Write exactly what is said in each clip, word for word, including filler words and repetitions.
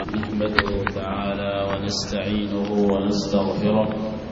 نحمده تعالى ونستعينه ونستغفره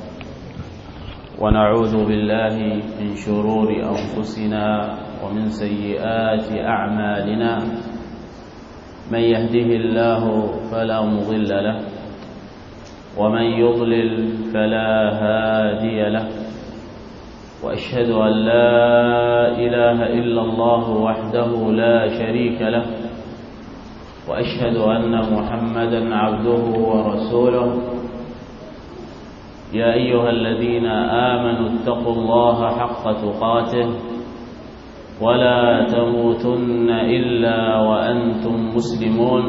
ونعوذ بالله من شرور أنفسنا ومن سيئات أعمالنا. من يهده الله فلا مضل له ومن يضلل فلا هادي له، وأشهد أن لا إله إلا الله وحده لا شريك له، وأشهد أن محمدا عبده ورسوله. يا أيها الذين آمنوا اتقوا الله حق تقاته ولا تموتن إلا وأنتم مسلمون.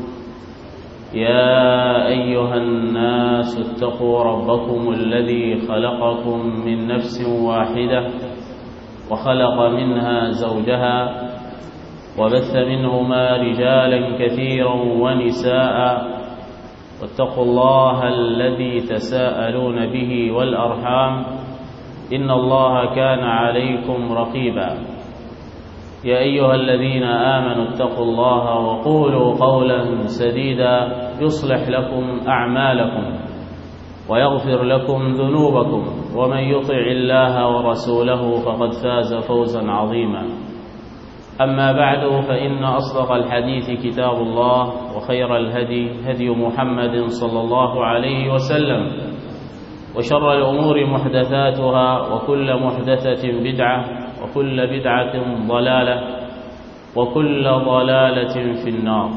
يا أيها الناس اتقوا ربكم الذي خلقكم من نفس واحدة وخلق منها زوجها وبث منهما رجالا كثيرا ونساء، واتقوا الله الذي تساءلون به والأرحام إن الله كان عليكم رقيبا. يا أيها الذين آمنوا اتقوا الله وقولوا قولا سديدا يصلح لكم أعمالكم ويغفر لكم ذنوبكم، ومن يطع الله ورسوله فقد فاز فوزا عظيما. أما بعد، فإن أصدق الحديث كتاب الله، وخير الهدي هدي محمد صلى الله عليه وسلم، وشر الأمور محدثاتها، وكل محدثة بدعة، وكل بدعة ضلالة، وكل ضلالة في النار.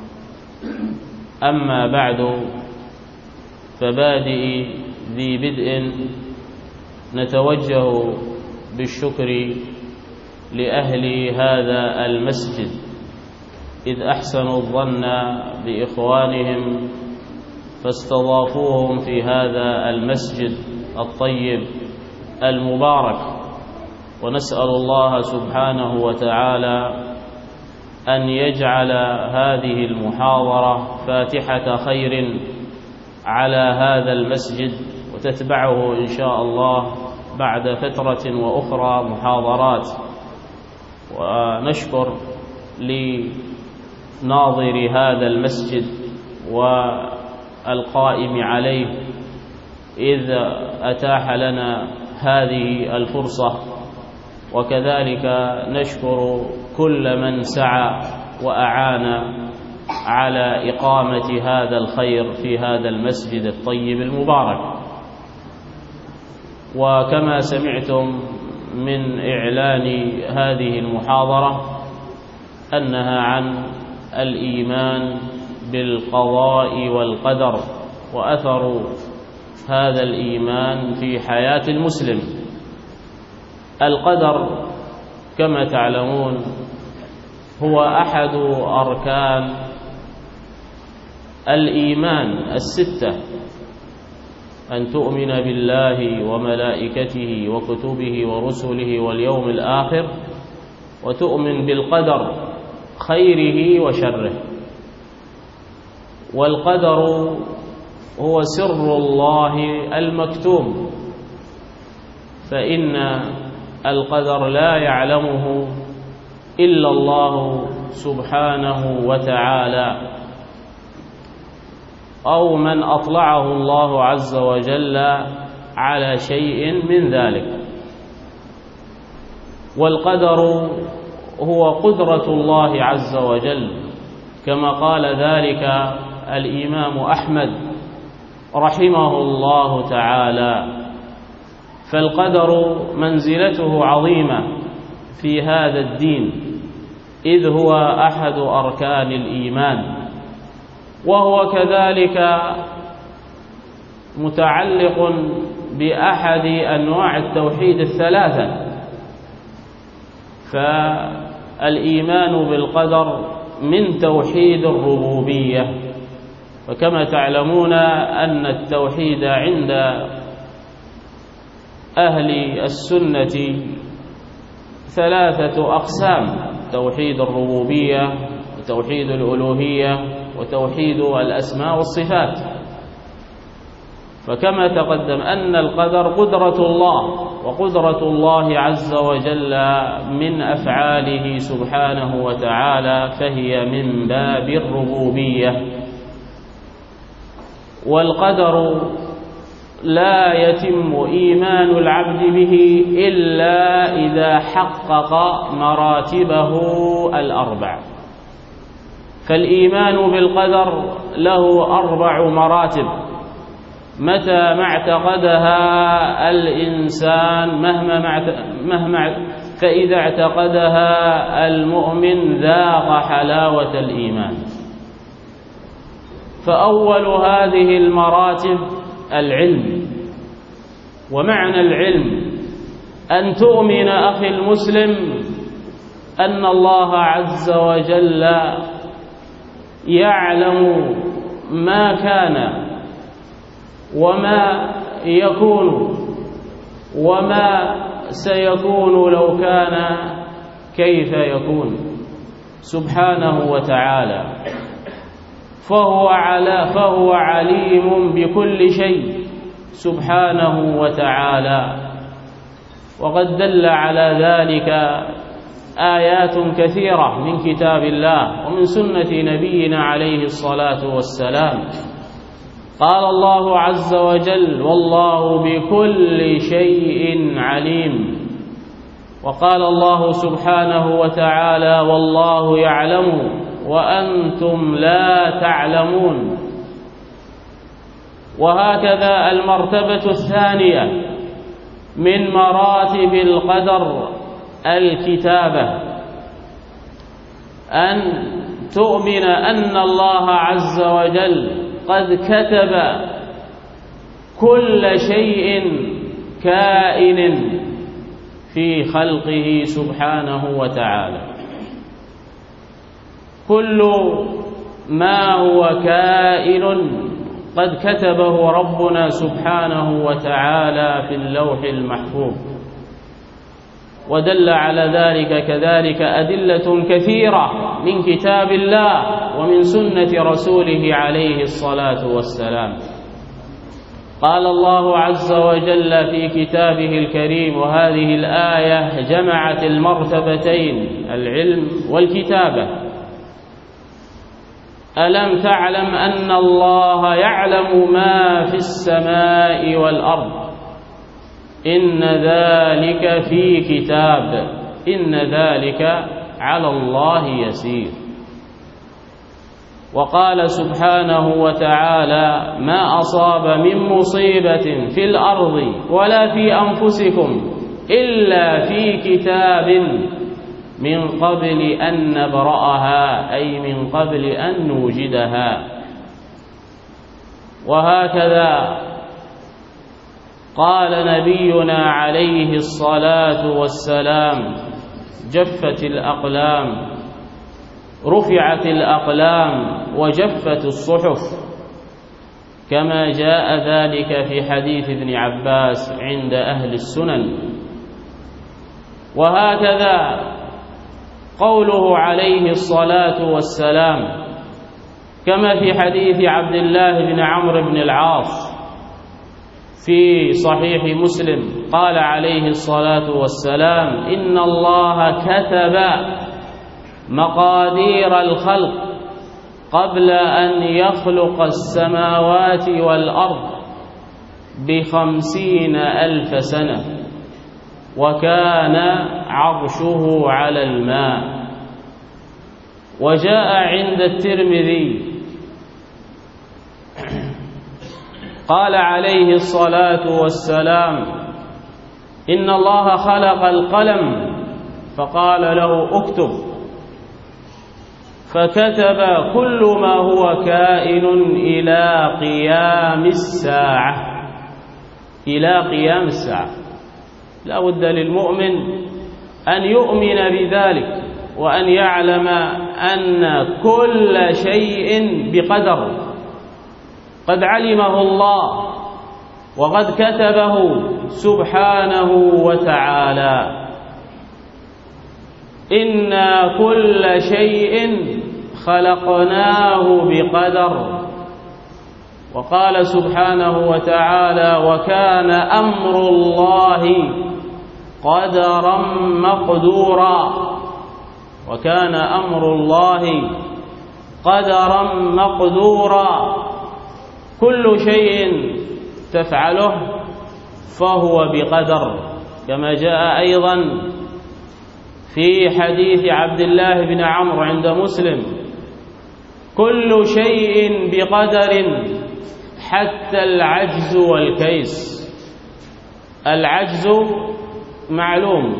أما بعد، فبادئ ذي بدء نتوجه بالشكر لأهل هذا المسجد، إذ أحسنوا الظن بإخوانهم فاستضافوهم في هذا المسجد الطيب المبارك. ونسأل الله سبحانه وتعالى أن يجعل هذه المحاضرة فاتحة خير على هذا المسجد، وتتبعه إن شاء الله بعد فترة وأخرى محاضرات. ونشكر لناظر هذا المسجد والقائم عليه إذ أتاح لنا هذه الفرصة، وكذلك نشكر كل من سعى وأعان على إقامة هذا الخير في هذا المسجد الطيب المبارك. وكما سمعتم من إعلان هذه المحاضرة أنها عن الإيمان بالقضاء والقدر وأثر هذا الإيمان في حياة المسلم. القدر كما تعلمون هو أحد أركان الإيمان الستة، أن تؤمن بالله وملائكته وكتبه ورسله واليوم الآخر، وتؤمن بالقدر خيره وشره. والقدر هو سر الله المكتوم، فإن القدر لا يعلمه إلا الله سبحانه وتعالى، أو من أطلعه الله عز وجل على شيء من ذلك. والقدر هو قدرة الله عز وجل، كما قال ذلك الإمام أحمد رحمه الله تعالى. فالقدر منزلته عظيمة في هذا الدين، إذ هو أحد أركان الإيمان، وهو كذلك متعلق بأحد أنواع التوحيد الثلاثة. فالإيمان بالقدر من توحيد الربوبية، وكما تعلمون أن التوحيد عند أهل السنة ثلاثة أقسام: توحيد الربوبية، وتوحيد الألوهية، وتوحيد الأسماء والصفات. فكما تقدم أن القدر قدرة الله، وقدرة الله عز وجل من أفعاله سبحانه وتعالى، فهي من باب الربوبية. والقدر لا يتم إيمان العبد به إلا إذا حقق مراتبه الأربع. فالإيمان بالقدر له أربع مراتب، متى ما اعتقدها الإنسان مهما مهما فإذا اعتقدها المؤمن ذاق حلاوة الإيمان. فأول هذه المراتب العلم. ومعنى العلم أن تؤمن أخي المسلم أن الله عز وجل يعلم ما كان وما يكون وما سيكون لو كان كيف يكون سبحانه وتعالى، فهو على فهو عليم بكل شيء سبحانه وتعالى. وقد دل على ذلك آيات كثيرة من كتاب الله ومن سنة نبينا عليه الصلاة والسلام. قال الله عز وجل: والله بكل شيء عليم. وقال الله سبحانه وتعالى: والله يعلم وأنتم لا تعلمون. وهكذا المرتبة الثانية من مراتب القدر الكتابة، أن تؤمن أن الله عز وجل قد كتب كل شيء كائن في خلقه سبحانه وتعالى. كل ما هو كائن قد كتبه ربنا سبحانه وتعالى في اللوح المحفوظ. ودل على ذلك كذلك أدلة كثيرة من كتاب الله ومن سنة رسوله عليه الصلاة والسلام. قال الله عز وجل في كتابه الكريم، وهذه الآية جمعت المرتبتين العلم والكتابة: ألم تعلم أن الله يعلم ما في السماء والأرض إن ذلك في كتاب إن ذلك على الله يسير. وقال سبحانه وتعالى: ما أصاب من مصيبة في الأرض ولا في أنفسكم إلا في كتاب من قبل أن نبرأها، أي من قبل أن نوجدها. وهكذا قال نبينا عليه الصلاة والسلام: جفت الأقلام رفعت الأقلام وجفت الصحف، كما جاء ذلك في حديث ابن عباس عند أهل السنن. وهكذا قوله عليه الصلاة والسلام كما في حديث عبد الله بن عمرو بن العاص في صحيح مسلم، قال عليه الصلاة والسلام: إن الله كتب مقادير الخلق قبل أن يخلق السماوات والأرض بخمسين ألف سنة، وكان عرشه على الماء. وجاء عند الترمذي قال عليه الصلاة والسلام: إن الله خلق القلم فقال له اكتب، فكتب كل ما هو كائن إلى قيام الساعة إلى قيام الساعة. لا بد للمؤمن أن يؤمن بذلك، وأن يعلم أن كل شيء بقدر قد علمه الله وقد كتبه سبحانه وتعالى. إنا كل شيء خلقناه بقدر. وقال سبحانه وتعالى: وكان أمر الله قدرا مقدورا. وكان أمر الله قدرا مقدورا. كل شيء تفعله فهو بقدر، كما جاء أيضا في حديث عبد الله بن عمرو عند مسلم: كل شيء بقدر حتى العجز والكيس. العجز معلوم،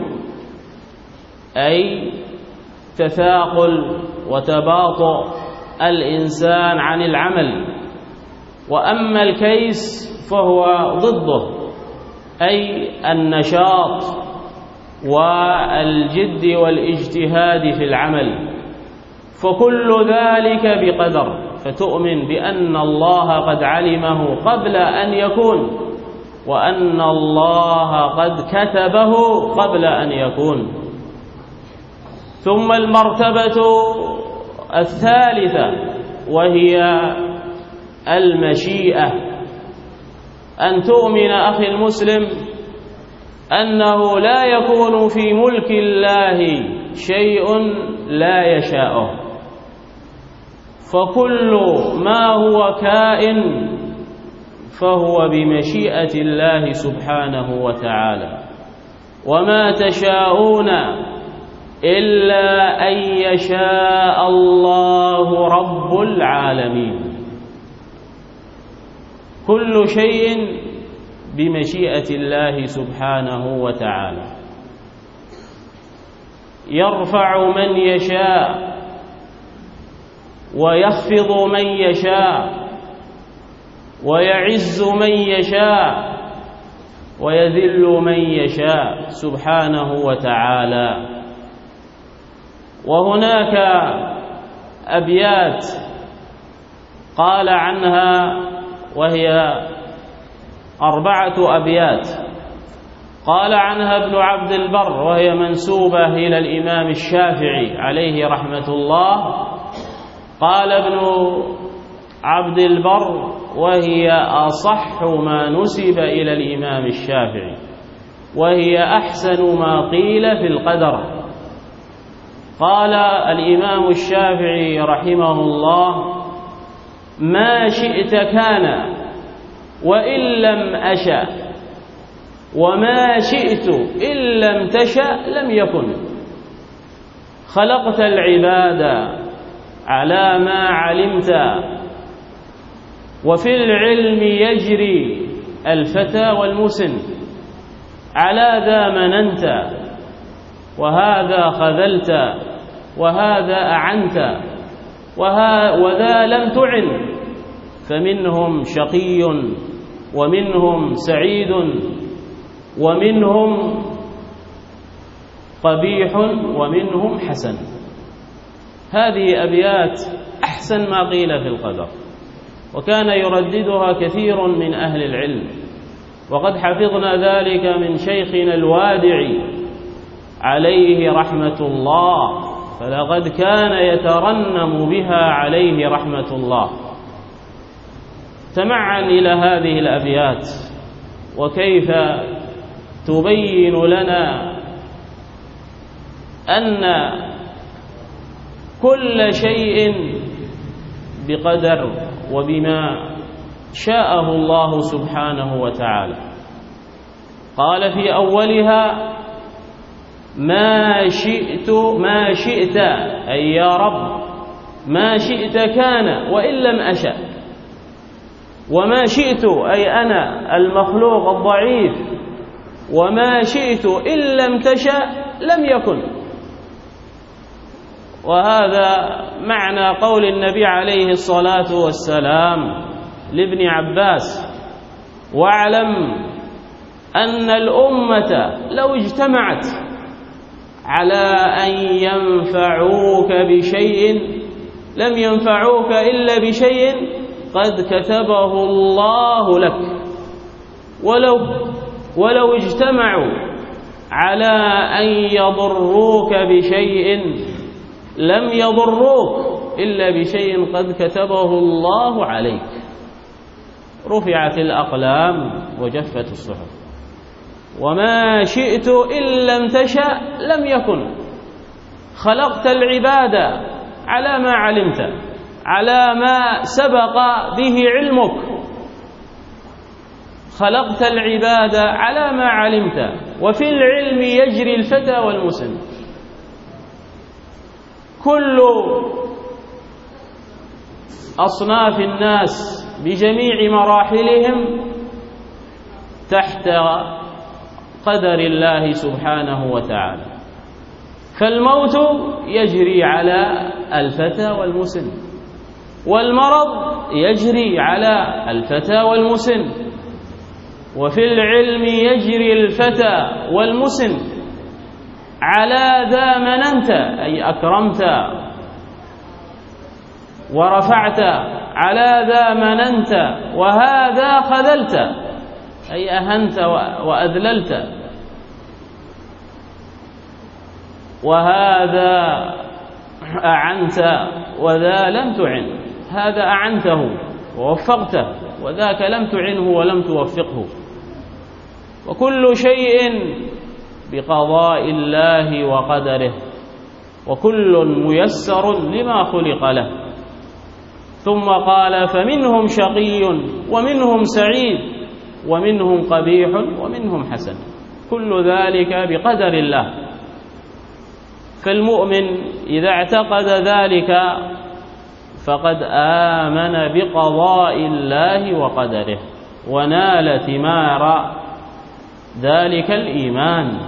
أي تثاقل وتباطؤ الإنسان عن العمل، وأما الكيس فهو ضده، أي النشاط والجد والاجتهاد في العمل، فكل ذلك بقدر. فتؤمن بأن الله قد علمه قبل أن يكون، وأن الله قد كتبه قبل أن يكون. ثم المرتبة الثالثة وهي المشيئة، أن تؤمن أخي المسلم أنه لا يكون في ملك الله شيء لا يشاءه، فكل ما هو كائن فهو بمشيئة الله سبحانه وتعالى. وما تشاءون إلا أن يشاء الله رب العالمين. كل شيء بمشيئة الله سبحانه وتعالى، يرفع من يشاء ويخفض من يشاء، ويعز من يشاء ويذل من يشاء سبحانه وتعالى. وهناك أبيات قال عنها، وهي أربعة أبيات، قال عنها ابن عبد البر وهي منسوبة إلى الإمام الشافعي عليه رحمة الله. قال ابن عبد البر وهي أصح ما نسب إلى الإمام الشافعي، وهي أحسن ما قيل في القدر. قال الإمام الشافعي رحمه الله: ما شئت كان وإن لم أشأ، وما شئت إن لم تشأ لم يكن. خلقت العباد على ما علمت، وفي العلم يجري الفتى والمسن. على ذا مننت وهذا خذلت، وهذا أعنت وذا لم تعن، فمنهم شقي ومنهم سعيد ومنهم قبيح ومنهم حسن. هذه أبيات أحسن ما قيل في القدر، وكان يرددها كثير من أهل العلم، وقد حفظنا ذلك من شيخنا الوادعي عليه رحمة الله، فلقد كان يترنم بها عليه رحمة الله. تمعن إلى هذه الأبيات وكيف تبين لنا أن كل شيء بقدر وبما شاءه الله سبحانه وتعالى. قال في أولها: ما شئت ما شئت، أي يا رب ما شئت كان وإن لم أشأ، وما شئت أي أنا المخلوق الضعيف، وما شئت إن لم تشأ لم يكن. وهذا معنى قول النبي عليه الصلاة والسلام لابن عباس: واعلم أن الأمة لو اجتمعت على أن ينفعوك بشيء لم ينفعوك إلا بشيء قد كتبه الله لك، ولو ولو اجتمعوا على أن يضروك بشيء لم يضروك إلا بشيء قد كتبه الله عليك. رفعت الأقلام وجفت الصحف. وما شئت إن لم تشأ لم يكن. خلقت العباد على ما علمت، على ما سبق به علمك، خلقت العباد على ما علمت، وفي العلم يجري الفتى والمسن. كل أصناف الناس بجميع مراحلهم تحت قدر الله سبحانه وتعالى، فالموت يجري على الفتى والمسن، والمرض يجري على الفتى والمسن، وفي العلم يجري الفتى والمسن على ذا مننت أي أكرمت ورفعت، على ذا مننت وهذا خذلت أي أهنت وأذللت، وهذا أعنت وذا لم تعن، هذا أعنته ووفقته وذاك لم تعنه ولم توفقه، وكل شيء بقضاء الله وقدره، وكل ميسر لما خلق له. ثم قال فمنهم شقي ومنهم سعيد ومنهم قبيح ومنهم حسن، كل ذلك بقدر الله. فالمؤمن إذا اعتقد ذلك فقد آمن بقضاء الله وقدره ونال ثمار ذلك الإيمان.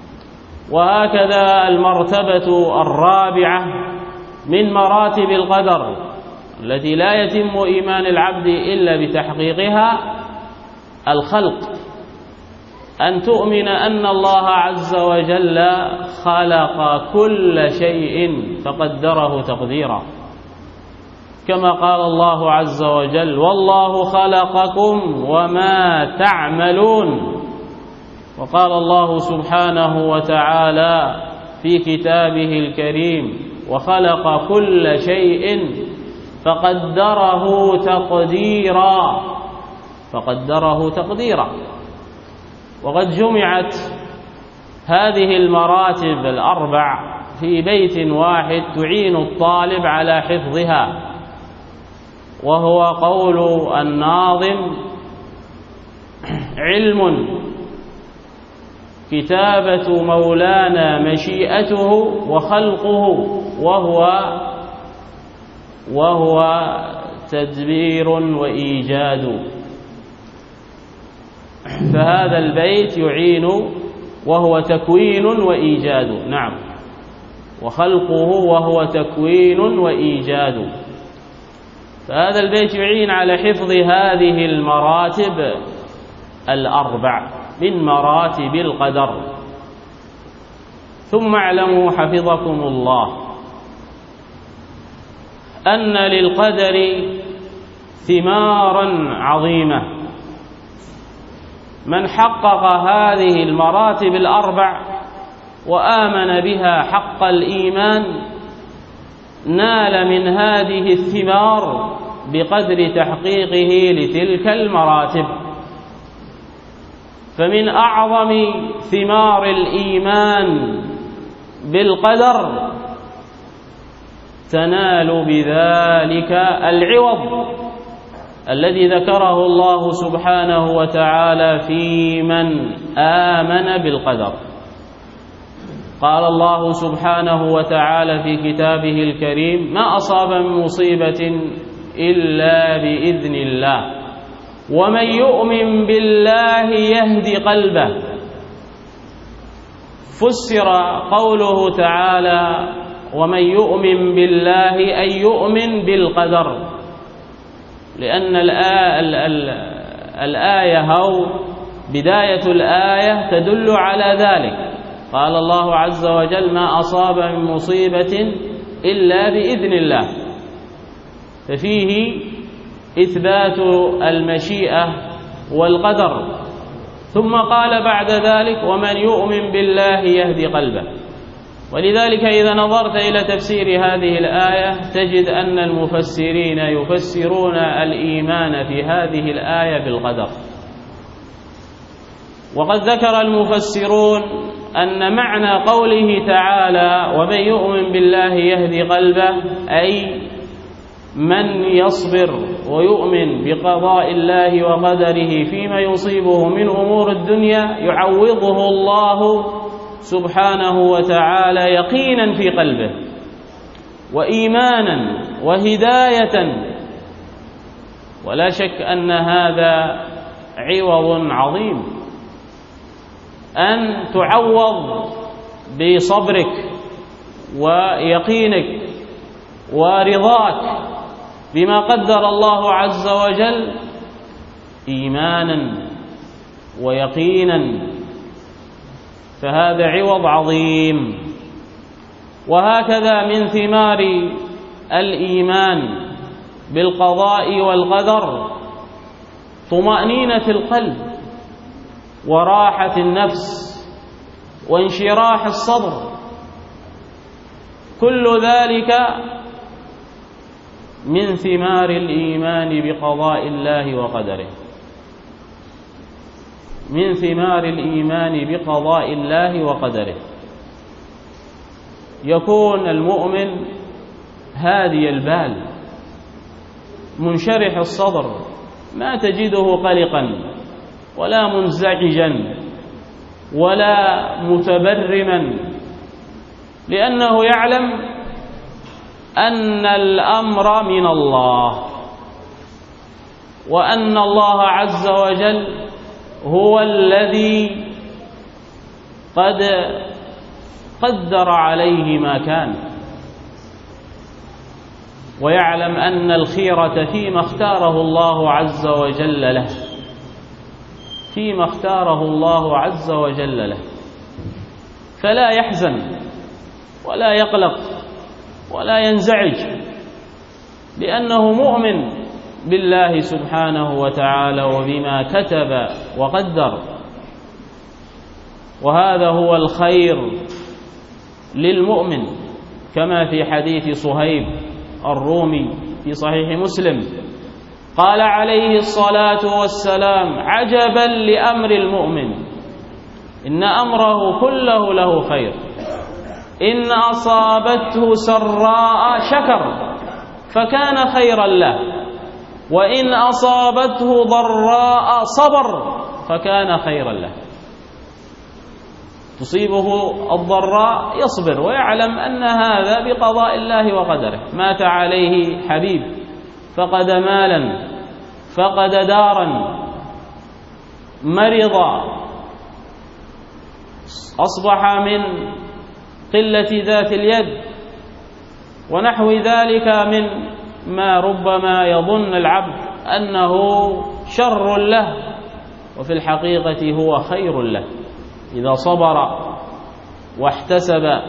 وهكذا المرتبة الرابعة من مراتب القدر التي لا يتم إيمان العبد إلا بتحقيقها الخلق، أن تؤمن أن الله عز وجل خلق كل شيء فقدره تقديرا، كما قال الله عز وجل والله خلقكم وما تعملون. وقال الله سبحانه وتعالى في كتابه الكريم وخلق كل شيء فقدره تقديرا، فقدره تقديرا. وقد جمعت هذه المراتب الأربع في بيت واحد تعين الطالب على حفظها، وهو قول الناظم علم كتابة مولانا مشيئته وخلقه وهو وهو تدبير وإيجاد. فهذا البيت يعين وهو تكوين وإيجاد، نعم، وخلقه وهو تكوين وإيجاد. فهذا البيت يعين على حفظ هذه المراتب الأربع من مراتب القدر. ثم اعلموا حفظكم الله أن للقدر ثمارا عظيمة. من حقق هذه المراتب الأربع وآمن بها حق الإيمان نال من هذه الثمار بقدر تحقيقه لتلك المراتب. فمن أعظم ثمار الإيمان بالقدر تنال بذلك العوض الذي ذكره الله سبحانه وتعالى في من آمن بالقدر. قال الله سبحانه وتعالى في كتابه الكريم ما أصاب من مصيبة إلا بإذن الله ومن يؤمن بالله يهدي قلبه. فسر قوله تعالى ومن يؤمن بالله أي يؤمن بالقدر، لأن الآية أو بداية الآية تدل على ذلك. قال الله عز وجل ما أصاب من مصيبة إلا بإذن الله، ففيه إثبات المشيئة والقدر. ثم قال بعد ذلك ومن يؤمن بالله يهدي قلبه. ولذلك إذا نظرت إلى تفسير هذه الآية تجد أن المفسرين يفسرون الإيمان في هذه الآية بالقدر. وقد ذكر المفسرون أن معنى قوله تعالى ومن يؤمن بالله يهدي قلبه أي من يصبر ويؤمن بقضاء الله وقدره فيما يصيبه من أمور الدنيا يعوضه الله سبحانه وتعالى يقينا في قلبه وإيمانا وهداية. ولا شك أن هذا عوض عظيم، أن تعوض بصبرك ويقينك ورضاك بما قدر الله عز وجل إيمانا ويقينا، فهذا عوض عظيم. وهكذا من ثمار الإيمان بالقضاء والقدر طمأنينة القلب وراحة النفس وانشراح الصدر، كل ذلك من ثمار الإيمان بقضاء الله وقدره، من ثمار الإيمان بقضاء الله وقدره. يكون المؤمن هادي البال منشرح الصدر، ما تجده قلقا ولا منزعجا ولا متبرما، لأنه يعلم أن الأمر من الله، وأن الله عز وجل هو الذي قد قدر عليه ما كان، ويعلم أن الخيرة فيما اختاره الله عز وجل له، فيما اختاره الله عز وجل له، فلا يحزن ولا يقلق ولا ينزعج، لأنه مؤمن بالله سبحانه وتعالى وبما كتب وقدر. وهذا هو الخير للمؤمن، كما في حديث صهيب الرومي في صحيح مسلم قال عليه الصلاة والسلام: عجبا لأمر المؤمن، إن أمره كله له خير، إن أصابته سراء شكر فكان خيرا له، وإن أصابته ضراء صبر فكان خيرا له. تصيبه الضراء يصبر ويعلم أن هذا بقضاء الله وقدره. مات عليه حبيب، فقد مالا، فقد دارا، مرض، أصبح من قلة ذات اليد ونحو ذلك من ما ربما يظن العبد أنه شر له، وفي الحقيقة هو خير له إذا صبر واحتسب.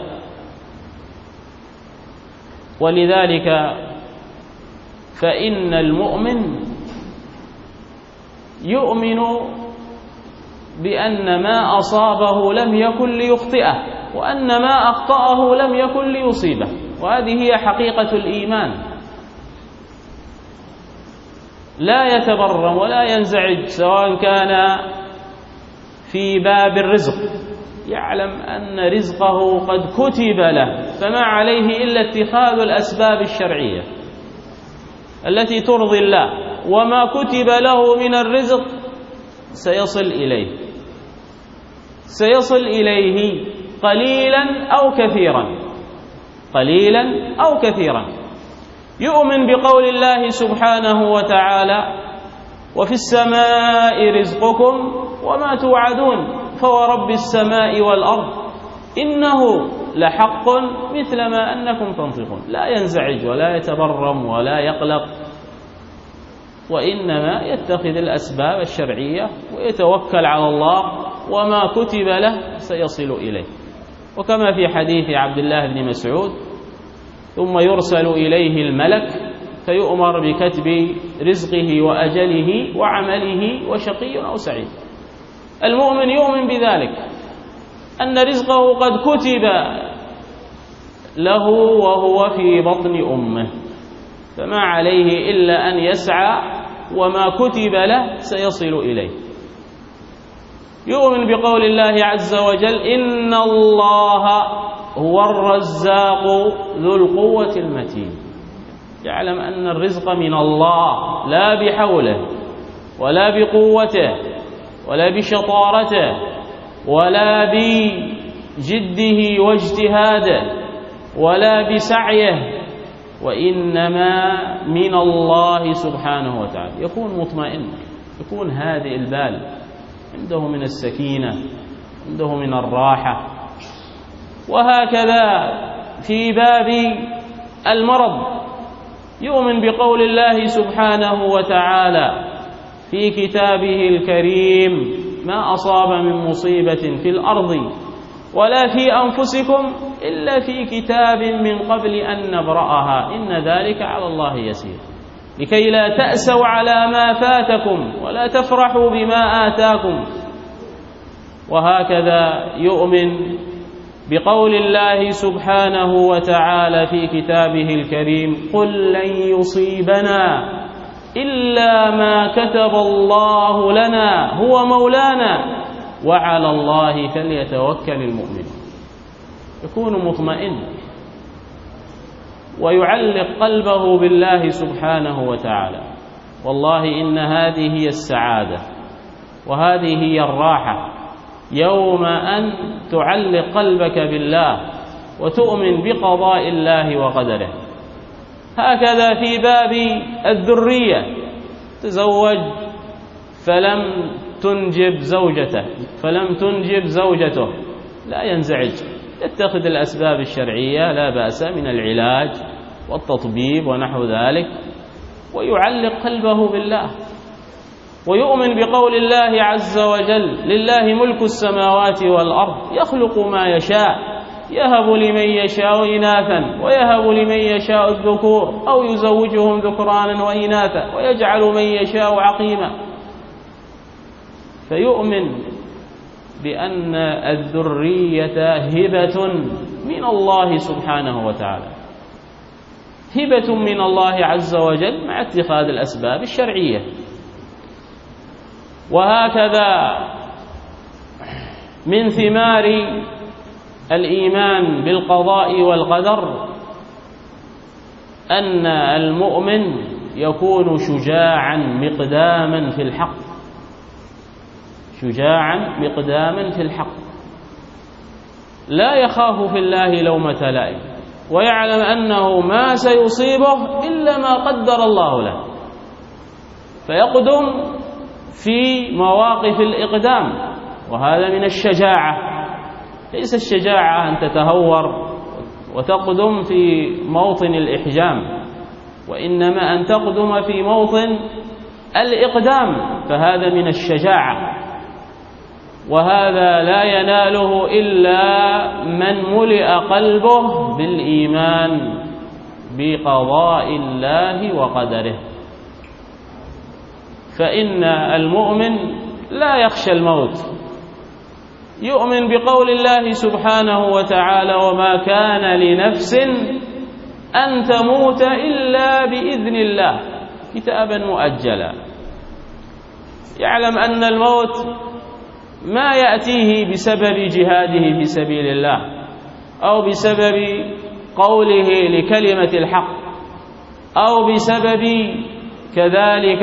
ولذلك فإن المؤمن يؤمن بأن ما أصابه لم يكن ليخطئه، وأن ما أخطأه لم يكن ليصيبه، وهذه هي حقيقة الإيمان. لا يتبرم ولا ينزعج سواء كان في باب الرزق، يعلم أن رزقه قد كتب له، فما عليه إلا اتخاذ الأسباب الشرعية التي ترضي الله، وما كتب له من الرزق سيصل إليه، سيصل إليه قليلا أو كثيرا، قليلا أو كثيرا. يؤمن بقول الله سبحانه وتعالى: وفي السماء رزقكم وما توعدون فورب السماء والأرض إنه لحق مثل ما أنكم تنطقون. لا ينزعج ولا يتبرم ولا يقلق، وإنما يتخذ الأسباب الشرعية ويتوكل على الله، وما كتب له سيصل إليه. وكما في حديث عبد الله بن مسعود: ثم يرسل إليه الملك فيؤمر بكتب رزقه وأجله وعمله وشقي أو سعيد. المؤمن يؤمن بذلك، أن رزقه قد كتب له وهو في بطن أمه، فما عليه إلا أن يسعى، وما كتب له سيصل إليه. يؤمن بقول الله عز وجل: إن الله هو الرزاق ذو القوة المتين. يعلم أن الرزق من الله لا بحوله ولا بقوته ولا بشطارته ولا بجده واجتهاده ولا بسعيه، وإنما من الله سبحانه وتعالى. يكون مطمئن، يكون هادئ البال، عنده من السكينة، عنده من الراحة. وهكذا في باب المرض يؤمن بقول الله سبحانه وتعالى في كتابه الكريم: ما أصاب من مصيبة في الأرض ولا في أنفسكم إلا في كتاب من قبل أن نبرأها إن ذلك على الله يسير، لكي لا تأسوا على ما فاتكم ولا تفرحوا بما آتاكم. وهكذا يؤمن بقول الله سبحانه وتعالى في كتابه الكريم: قل لن يصيبنا إلا ما كتب الله لنا هو مولانا وعلى الله فليتوكل المؤمن. يكون مطمئن ويعلق قلبه بالله سبحانه وتعالى. والله إن هذه هي السعادة وهذه هي الراحة، يوم أن تعلق قلبك بالله وتؤمن بقضاء الله وقدره. هكذا في باب الذرية: تزوج فلم تنجب زوجته فلم تنجب زوجته لا ينزعج، يتخذ الأسباب الشرعية لا بأس من العلاج والتطبيب ونحو ذلك، ويعلق قلبه بالله ويؤمن بقول الله عز وجل: لله ملك السماوات والأرض يخلق ما يشاء يهب لمن يشاء إناثا ويهب لمن يشاء الذكور أو يزوجهم ذكرانا وإناثا ويجعل من يشاء عقيما. فيؤمن بأن الذرية هبة من الله سبحانه وتعالى، هبة من الله عز وجل مع اتخاذ الأسباب الشرعية. وهكذا من ثمار الإيمان بالقضاء والقدر أن المؤمن يكون شجاعا مقداما في الحق، شجاعا مقداما في الحق، لا يخاف في الله لومة لائم، ويعلم أنه ما سيصيبه إلا ما قدر الله له، فيقدم في مواقف الإقدام. وهذا من الشجاعة، ليس الشجاعة أن تتهور وتقدم في موطن الإحجام، وإنما أن تقدم في موطن الإقدام، فهذا من الشجاعة. وهذا لا يناله إلا من ملئ قلبه بالإيمان بقضاء الله وقدره. فإن المؤمن لا يخشى الموت، يؤمن بقول الله سبحانه وتعالى: وما كان لنفس أن تموت إلا بإذن الله كتابا مؤجلا. يعلم أن الموت ما يأتيه بسبب جهاده في سبيل الله أو بسبب قوله لكلمة الحق أو بسبب كذلك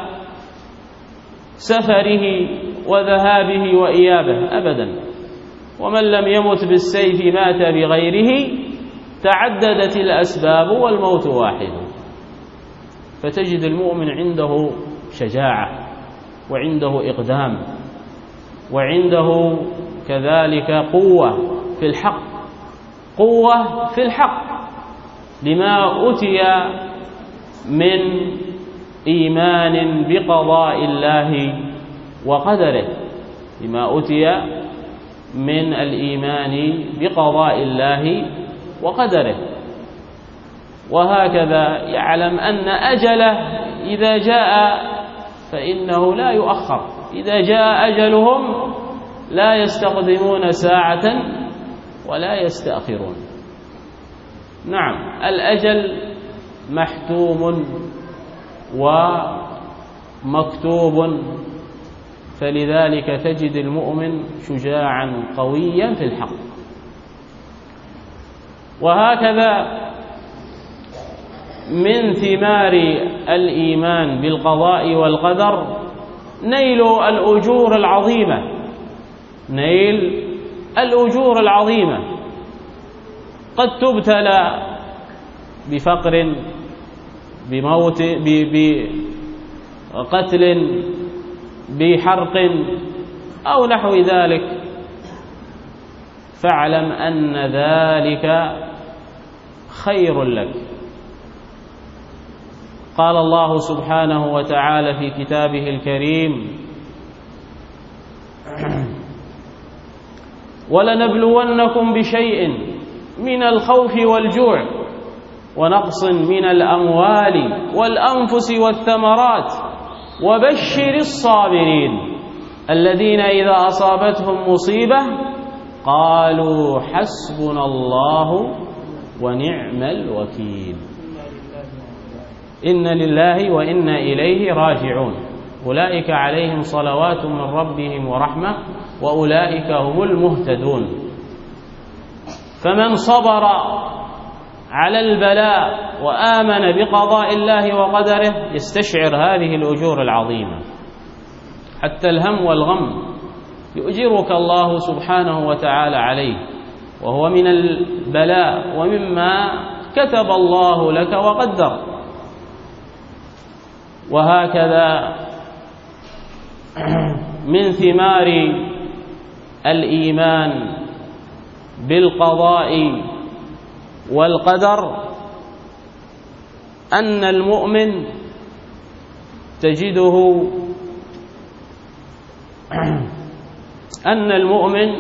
سفره وذهابه وإيابه، أبدا. ومن لم يمت بالسيف مات بغيره، تعددت الأسباب والموت واحد. فتجد المؤمن عنده شجاعة وعنده إقدام وعنده كذلك قوة في الحق، قوة في الحق لما أتي من إيمان بقضاء الله وقدره، لما أتي من الإيمان بقضاء الله وقدره. وهكذا يعلم أن أجله إذا جاء فإنه لا يؤخر، إذا جاء أجلهم لا يستقدمون ساعة ولا يستأخرون. نعم، الأجل محتوم ومكتوب، فلذلك تجد المؤمن شجاعا قويا في الحق. وهكذا من ثمار الإيمان بالقضاء والقدر نيل الأجور العظيمة، نيل الأجور العظيمة. قد تبتلى بفقر، بموت، بقتل، بحرق أو نحو ذلك، فاعلم أن ذلك خير لك. قال الله سبحانه وتعالى في كتابه الكريم: ولنبلونكم بشيء من الخوف والجوع ونقص من الأموال والأنفس والثمرات وبشر الصابرين الذين إذا أصابتهم مصيبة قالوا حسبنا الله ونعم الوكيل. إن لله وإنا إليه راجعون. أولئك عليهم صلوات من ربهم ورحمة وأولئك هم المهتدون. فمن صبر على البلاء وآمن بقضاء الله وقدره يستشعر هذه الأجور العظيمة. حتى الهم والغم يؤجرك الله سبحانه وتعالى عليه، وهو من البلاء ومما كتب الله لك وقدر. وهكذا من ثمار الإيمان بالقضاء والقدر أن المؤمن تجده أن المؤمن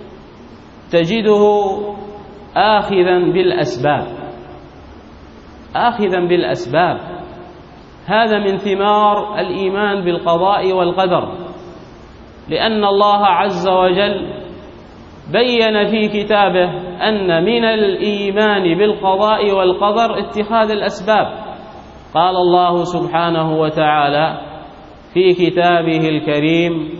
تجده آخذا بالأسباب، آخذا بالأسباب. هذا من ثمار الإيمان بالقضاء والقدر، لأن الله عز وجل بين في كتابه أن من الإيمان بالقضاء والقدر اتخاذ الأسباب. قال الله سبحانه وتعالى في كتابه الكريم: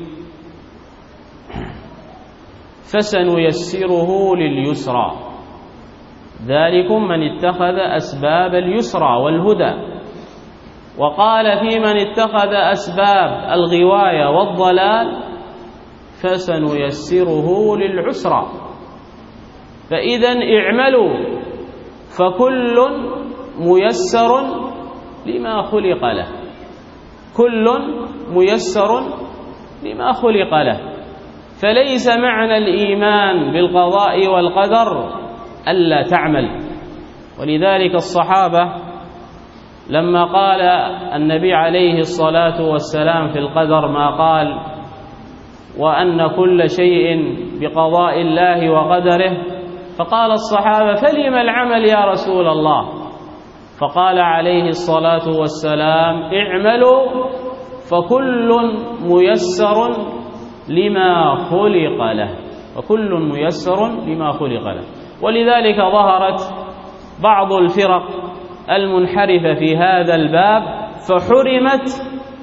فسنيسره لليسرى ذلكم من اتخذ أسباب اليسرى والهدى. وقال في من اتخذ أسباب الغواية والضلال: فسنيسره للعسرى. فإذا اعملوا فكل ميسر لما خلق له، كل ميسر لما خلق له. فليس معنى الإيمان بالقضاء والقدر ألا تعمل. ولذلك الصحابة لما قال النبي عليه الصلاة والسلام في القدر ما قال، وأن كل شيء بقضاء الله وقدره، فقال الصحابة: فلم العمل يا رسول الله؟ فقال عليه الصلاة والسلام: اعملوا فكل ميسر لما خلق له، وكل ميسر لما خلق له. ولذلك ظهرت بعض الفرق المنحرفة في هذا الباب فحرمت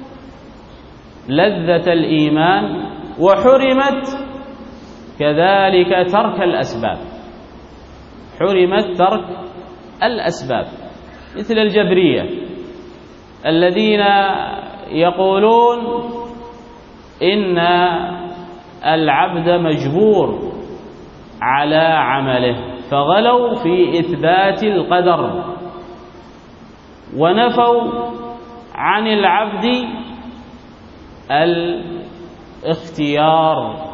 لذة الإيمان وحرمت كذلك ترك الأسباب، حرمت ترك الأسباب، مثل الجبرية الذين يقولون إن العبد مجبور على عمله، فغلوا في إثبات القدر ونفوا عن العبد الاختيار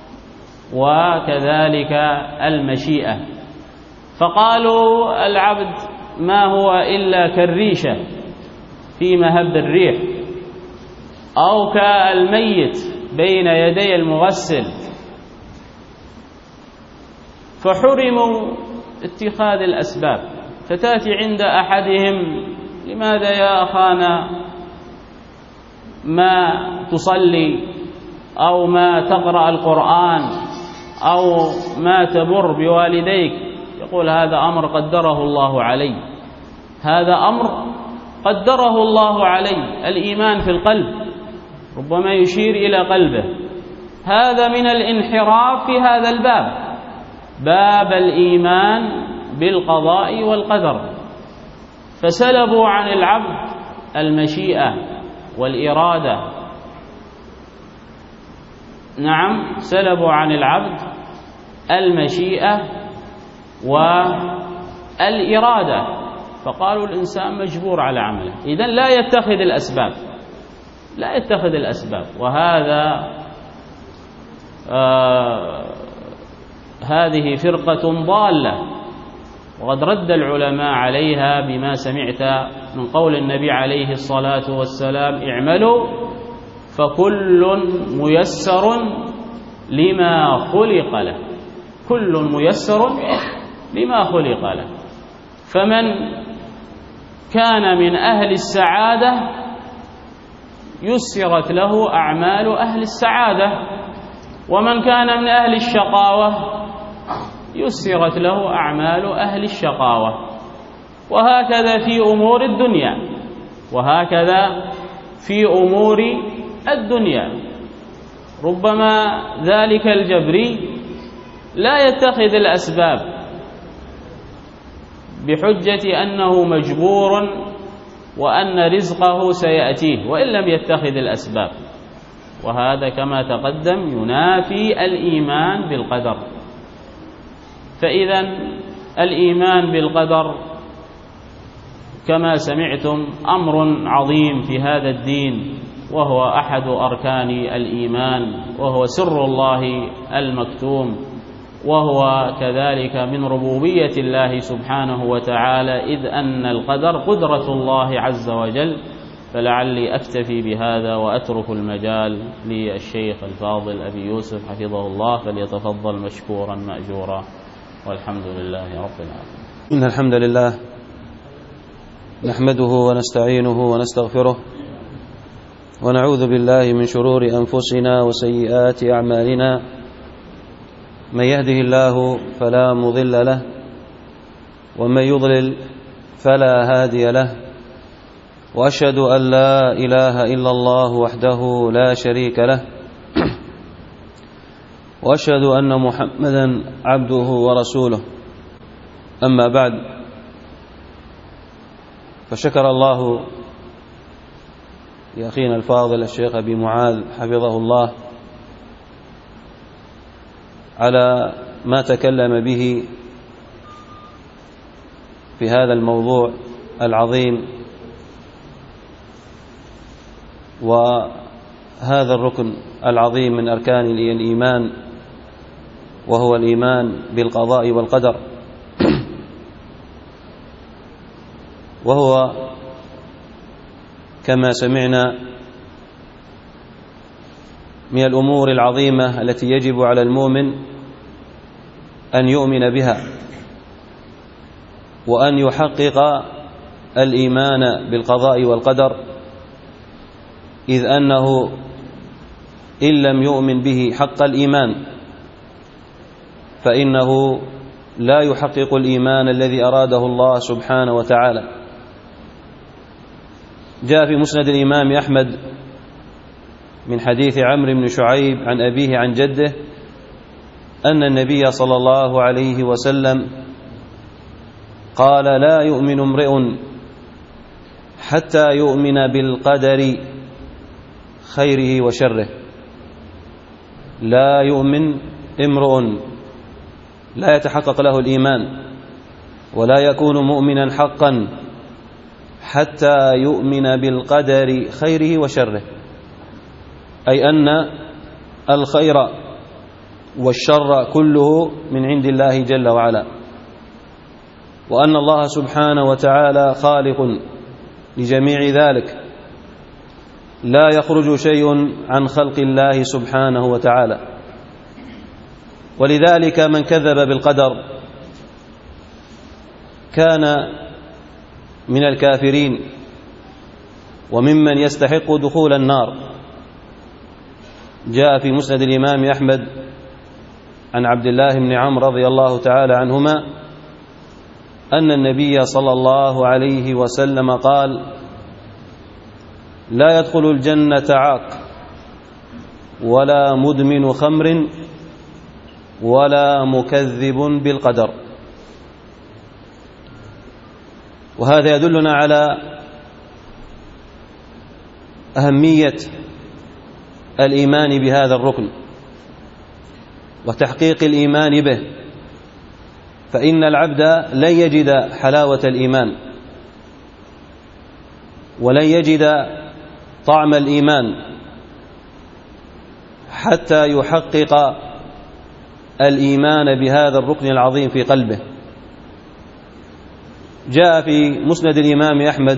وكذلك المشيئة. فقالوا العبد ما هو إلا كالريشة في مهب الريح، أو كالميت بين يدي المغسل. فحرموا اتخاذ الأسباب. فتأتي عند أحدهم: لماذا يا أخانا ما تصلي أو ما تقرأ القرآن أو ما تبر بوالديك؟ يقول: هذا أمر قدره الله علي، هذا أمر قدره الله علي. الإيمان في القلب، ربما يشير إلى قلبه. هذا من الانحراف في هذا الباب، باب الإيمان بالقضاء والقدر. فسلبوا عن العبد المشيئة والإرادة. نعم، سلبوا عن العبد المشيئة والإرادة، فقالوا الإنسان مجبور على عمله، إذن لا يتخذ الأسباب، لا يتخذ الأسباب. وهذا آه هذه فرقة ضالة، وقد رد العلماء عليها بما سمعت من قول النبي عليه الصلاة والسلام: اعملوا فكل ميسر لما خلق له، كل ميسر لما خلق له. فمن كان من أهل السعادة يسرت له أعمال أهل السعادة، ومن كان من أهل الشقاوة يسرت له أعمال أهل الشقاوة. وهكذا في أمور الدنيا، وهكذا في أمور الدنيا. ربما ذلك الجبري لا يتخذ الأسباب بحجة أنه مجبور وأن رزقه سيأتيه، وإن لم يتخذ الأسباب، وهذا كما تقدم ينافي الإيمان بالقدر. فإذا الإيمان بالقدر كما سمعتم أمر عظيم في هذا الدين، وهو أحد أركان الإيمان، وهو سر الله المكتوم، وهو كذلك من ربوبية الله سبحانه وتعالى، إذ أن القدر قدرة الله عز وجل. فلعلي أكتفي بهذا وأترك المجال للشيخ الفاضل أبي يوسف حفظه الله، فليتفضل مشكورا مأجورا، والحمد لله رب العالمين. إن الحمد لله نحمده ونستعينه ونستغفره، ونعوذ بالله من شرور أنفسنا وسيئات أعمالنا. من يهده الله فلا مضل له، ومن يضلل فلا هادي له، وأشهد أن لا إله إلا الله وحده لا شريك له، وأشهد أن محمدا عبده ورسوله. أما بعد، فشكر الله لأخينا الفاضل الشيخ أبي معاذ حفظه الله على ما تكلم به في هذا الموضوع العظيم، وهذا الركن العظيم من أركان الإيمان، وهو الإيمان بالقضاء والقدر. وهو كما سمعنا من الأمور العظيمة التي يجب على المؤمن أن يؤمن بها، وأن يحقق الإيمان بالقضاء والقدر، إذ أنه إن لم يؤمن به حق الإيمان فإنه لا يحقق الإيمان الذي أراده الله سبحانه وتعالى. جاء في مسند الإمام أحمد من حديث عمرو بن شعيب عن أبيه عن جده أن النبي صلى الله عليه وسلم قال: لا يؤمن امرئ حتى يؤمن بالقدر خيره وشره. لا يؤمن امرؤ، لا يتحقق له الإيمان ولا يكون مؤمنا حقا حتى يؤمن بالقدر خيره وشره، أي أن الخير والشر كله من عند الله جل وعلا، وأن الله سبحانه وتعالى خالق لجميع ذلك، لا يخرج شيء عن خلق الله سبحانه وتعالى. ولذلك من كذب بالقدر كان من الكافرين وممن يستحق دخول النار. جاء في مسند الإمام أحمد عن عبد الله بن عمرو رضي الله تعالى عنهما أن النبي صلى الله عليه وسلم قال: لا يدخل الجنة عاق، ولا مدمن خمر، ولا مكذب بالقدر. وهذا يدلنا على أهمية الإيمان بهذا الركن وتحقيق الإيمان به، فإن العبد لن يجد حلاوة الإيمان ولن يجد طعم الإيمان حتى يحقق الإيمان بهذا الركن العظيم في قلبه. جاء في مسند الإمام أحمد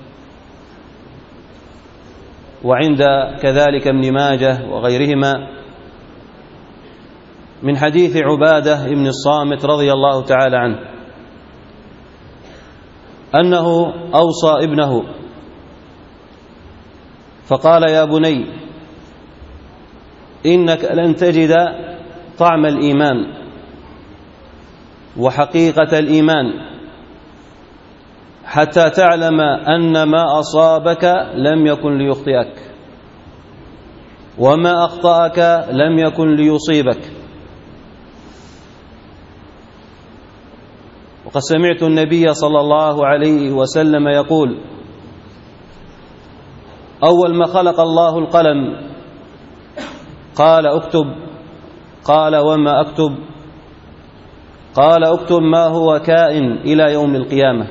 وعند كذلك ابن ماجه وغيرهما من حديث عبادة بن الصامت رضي الله تعالى عنه أنه أوصى ابنه فقال: يا بني إنك لن تجد طعم الإيمان وحقيقة الإيمان حتى تعلم أن ما أصابك لم يكن ليخطئك وما أخطأك لم يكن ليصيبك. وقد سمعت النبي صلى الله عليه وسلم يقول: أول ما خلق الله القلم قال: اكتب. قال: وما أكتب؟ قال: اكتب ما هو كائن إلى يوم القيامة.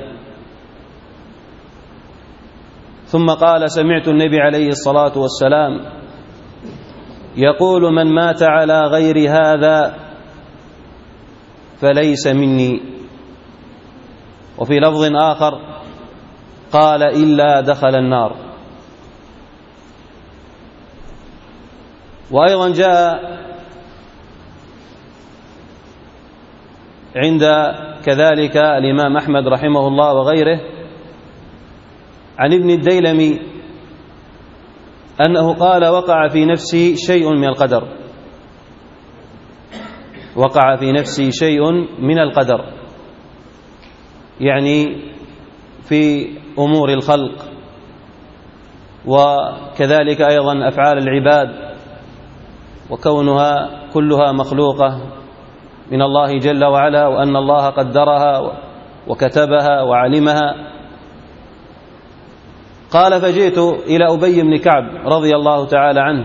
ثم قال: سمعت النبي عليه الصلاة والسلام يقول: من مات على غير هذا فليس مني. وفي لفظ آخر قال: إلا دخل النار. وأيضا جاء عند كذلك الإمام أحمد رحمه الله وغيره عن ابن الديلمي أنه قال: وقع في نفسي شيء من القدر وقع في نفسي شيء من القدر يعني في أمور الخلق وكذلك أيضا أفعال العباد وكونها كلها مخلوقة من الله جل وعلا، وأن الله قدرها وكتبها وعلمها. قال: فجئت إلى أبي بن كعب رضي الله تعالى عنه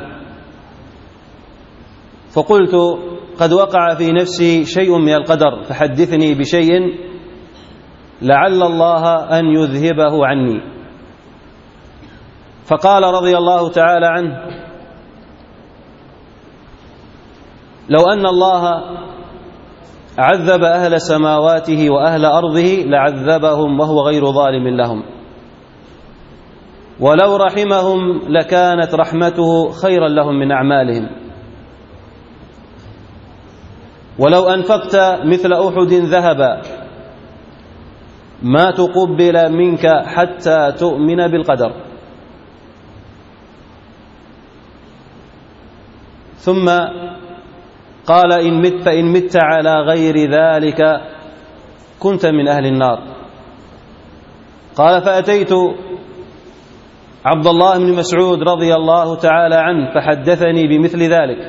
فقلت: قد وقع في نفسي شيء من القدر فحدثني بشيء لعل الله أن يذهبه عني. فقال رضي الله تعالى عنه: لو أن الله عذب أهل سماواته وأهل أرضه لعذبهم وهو غير ظالم لهم، ولو رحمهم لكانت رحمته خيرا لهم من أعمالهم، ولو أنفقت مثل أحد ذهبا ما تقبل منك حتى تؤمن بالقدر. ثم قال: إن مت فإن مت على غير ذلك كنت من أهل النار. قال: فأتيت عبد الله بن مسعود رضي الله تعالى عنه فحدثني بمثل ذلك.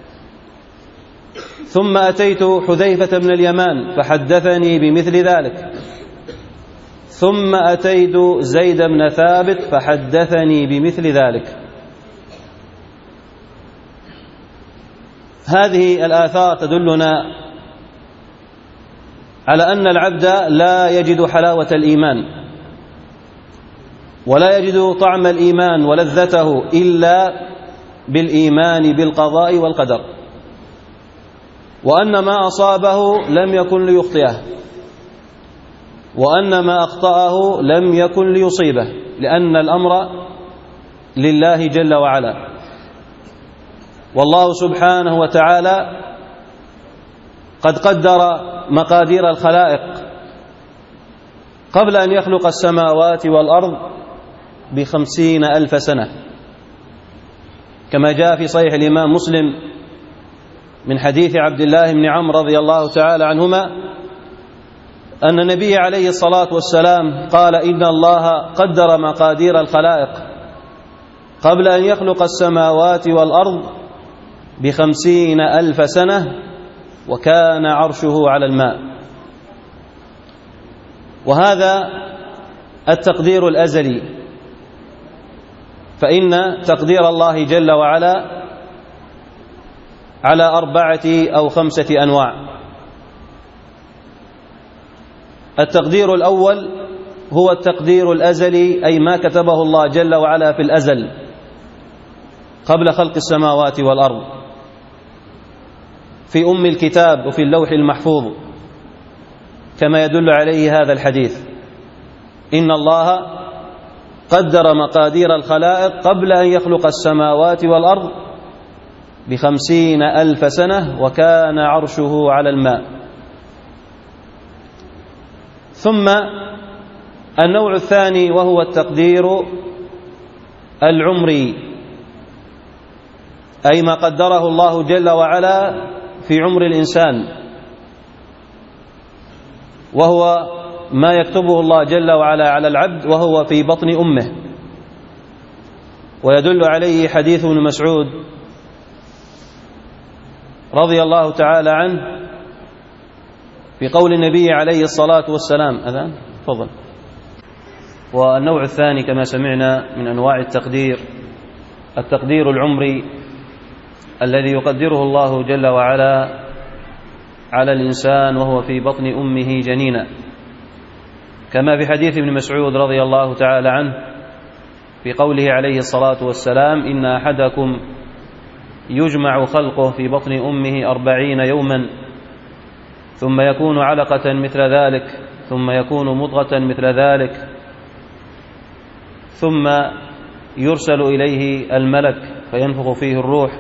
ثم أتيت حذيفة بن اليمان فحدثني بمثل ذلك. ثم أتيت زيد بن ثابت فحدثني بمثل ذلك. هذه الآثار تدلنا على أن العبد لا يجد حلاوة الإيمان ولا يجد طعم الإيمان ولذته إلا بالإيمان بالقضاء والقدر، وأن ما أصابه لم يكن ليخطئه، وأن ما أخطأه لم يكن ليصيبه، لأن الأمر لله جل وعلا. والله سبحانه وتعالى قد قدر مقادير الخلائق قبل أن يخلق السماوات والأرض بخمسين ألف سنة، كما جاء في صحيح الإمام مسلم من حديث عبد الله بن عمرو رضي الله تعالى عنهما أن النبي عليه الصلاة والسلام قال: إن الله قدر مقادير الخلائق قبل أن يخلق السماوات والأرض بخمسين ألف سنة وكان عرشه على الماء. وهذا التقدير الأزلي، فإن تقدير الله جل وعلا على أربعة أو خمسة أنواع. التقدير الأول هو التقدير الأزلي، أي ما كتبه الله جل وعلا في الأزل قبل خلق السماوات والأرض في أم الكتاب وفي اللوح المحفوظ، كما يدل عليه هذا الحديث: إن الله قدر مقادير الخلائق قبل أن يخلق السماوات والأرض بخمسين ألف سنة وكان عرشه على الماء. ثم النوع الثاني وهو التقدير العمري، أي ما قدره الله جل وعلا في عمر الإنسان، وهو ما يكتبه الله جل وعلا على العبد وهو في بطن أمه. ويدل عليه حديث ابن مسعود رضي الله تعالى عنه في قول النبي عليه الصلاة والسلام: أذان تفضل. والنوع الثاني كما سمعنا من أنواع التقدير التقدير العمري، الذي يقدره الله جل وعلا على الإنسان وهو في بطن أمه جنينا، كما في حديث ابن مسعود رضي الله تعالى عنه في قوله عليه الصلاة والسلام: إن أحدكم يجمع خلقه في بطن أمه أربعين يوما ثم يكون علقة مثل ذلك ثم يكون مضغة مثل ذلك ثم يرسل إليه الملك فينفخ فيه الروح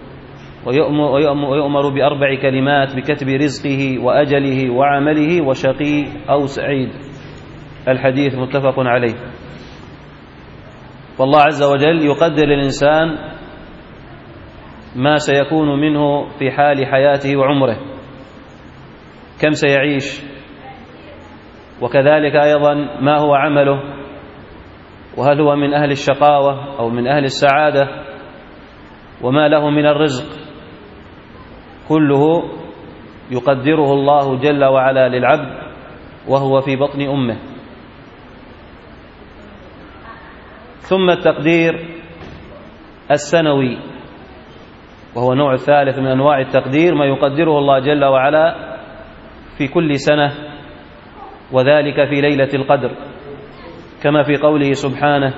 ويؤمر بأربع كلمات بكتب رزقه وأجله وعمله وشقي أو سعيد. الحديث متفق عليه. والله عز وجل يقدر الإنسان ما سيكون منه في حال حياته وعمره، كم سيعيش، وكذلك أيضا ما هو عمله، وهل هو من أهل الشقاوة أو من أهل السعادة، وما له من الرزق، كله يقدره الله جل وعلا للعبد وهو في بطن أمه. ثم التقدير السنوي، وهو النوع الثالث من أنواع التقدير، ما يقدره الله جل وعلا في كل سنة، وذلك في ليلة القدر، كما في قوله سبحانه: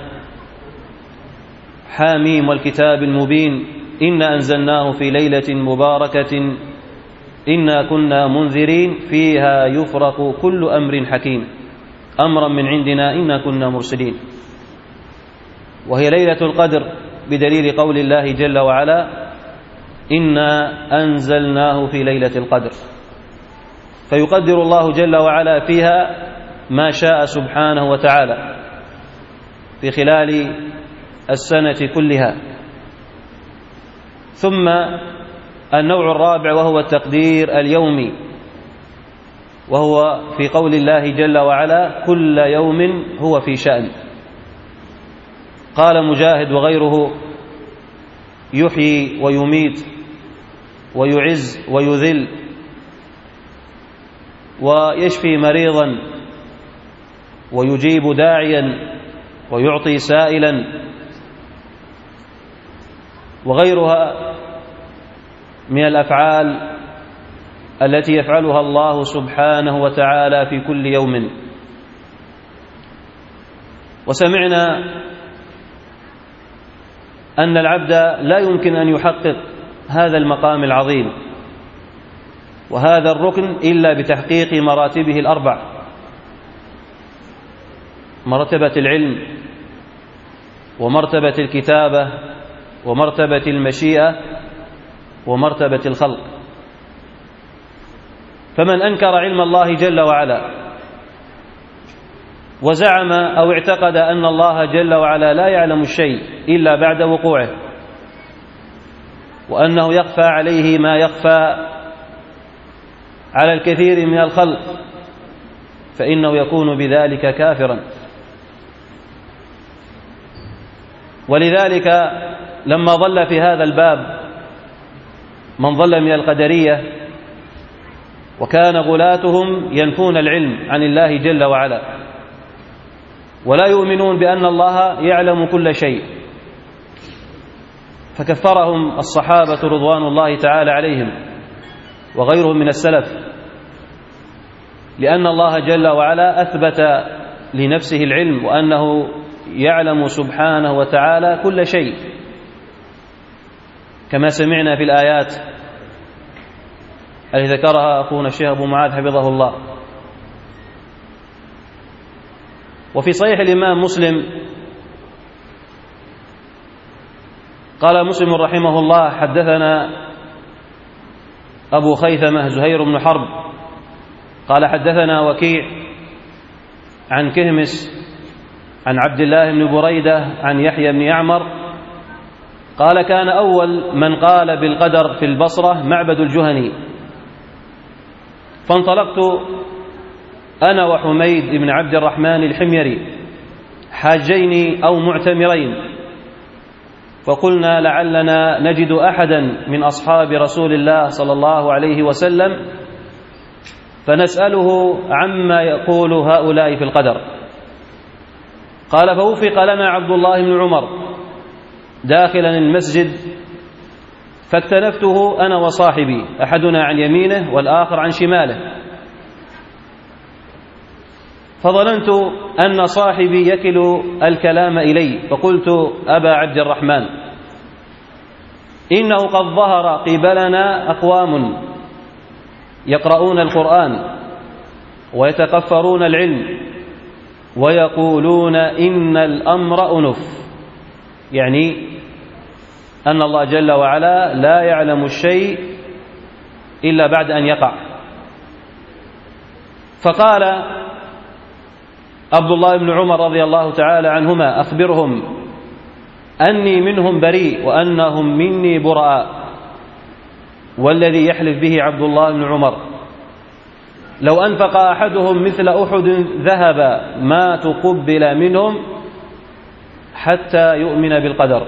حاميم والكتاب المبين إنا أنزلناه في ليلة مباركة إنا كنا منذرين فيها يفرق كل أمر حكيم أمرا من عندنا إنا كنا مرسلين. وهي ليلة القدر بدليل قول الله جل وعلا: إنا أنزلناه في ليلة القدر، فيقدر الله جل وعلا فيها ما شاء سبحانه وتعالى في خلال السنة كلها. ثم النوع الرابع وهو التقدير اليومي، وهو في قول الله جل وعلا: كل يوم هو في شأن. قال مجاهد وغيره: يحيي ويميت ويعز ويذل ويشفي مريضا ويجيب داعيا ويعطي سائلا، وغيرها من الأفعال التي يفعلها الله سبحانه وتعالى في كل يوم. وسمعنا أن العبد لا يمكن أن يحقق هذا المقام العظيم وهذا الركن إلا بتحقيق مراتبه الأربع: مرتبة العلم، ومرتبة الكتابة، ومرتبة المشيئة، ومرتبة الخلق. فمن أنكر علم الله جل وعلا وزعم أو اعتقد أن الله جل وعلا لا يعلم الشيء إلا بعد وقوعه، وأنه يخفى عليه ما يخفى على الكثير من الخلق، فإنه يكون بذلك كافرا. ولذلك لما ضل في هذا الباب من ضل من القدرية، وكان غلاتهم ينفون العلم عن الله جل وعلا، ولا يؤمنون بأن الله يعلم كل شيء، فكفرهم الصحابة رضوان الله تعالى عليهم وغيرهم من السلف، لأن الله جل وعلا أثبت لنفسه العلم وأنه يعلم سبحانه وتعالى كل شيء، كما سمعنا في الآيات التي ذكرها أخونا الشيخ أبو معاذ حفظه الله. وفي صحيح الإمام مسلم قال مسلم رحمه الله: حدثنا أبو خيثمة زهير بن حرب قال حدثنا وكيع عن كهمس عن عبد الله بن بريدة عن يحيى بن يعمر قال: كان أول من قال بالقدر في البصرة معبد الجهني، فانطلقت أنا وحميد بن عبد الرحمن الحميري حاجين أو معتمرين، فقلنا لعلنا نجد أحدا من أصحاب رسول الله صلى الله عليه وسلم فنسأله عما يقول هؤلاء في القدر. قال: فوفق لنا عبد الله بن عمر داخلا المسجد، فاكتنفته أنا وصاحبي، أحدنا عن يمينه والآخر عن شماله، فظننت أن صاحبي يكل الكلام إلي، فقلت: أبا عبد الرحمن، إنه قد ظهر قبلنا أقوام يقرؤون القرآن ويتقفرون العلم ويقولون إن الأمر أنف، يعني أن الله جل وعلا لا يعلم الشيء إلا بعد أن يقع. فقال عبد الله بن عمر رضي الله تعالى عنهما: أخبرهم أني منهم بريء وأنهم مني براء، والذي يحلف به عبد الله بن عمر لو أنفق أحدهم مثل أحد ذهب ما تقبل منهم حتى يؤمن بالقدر.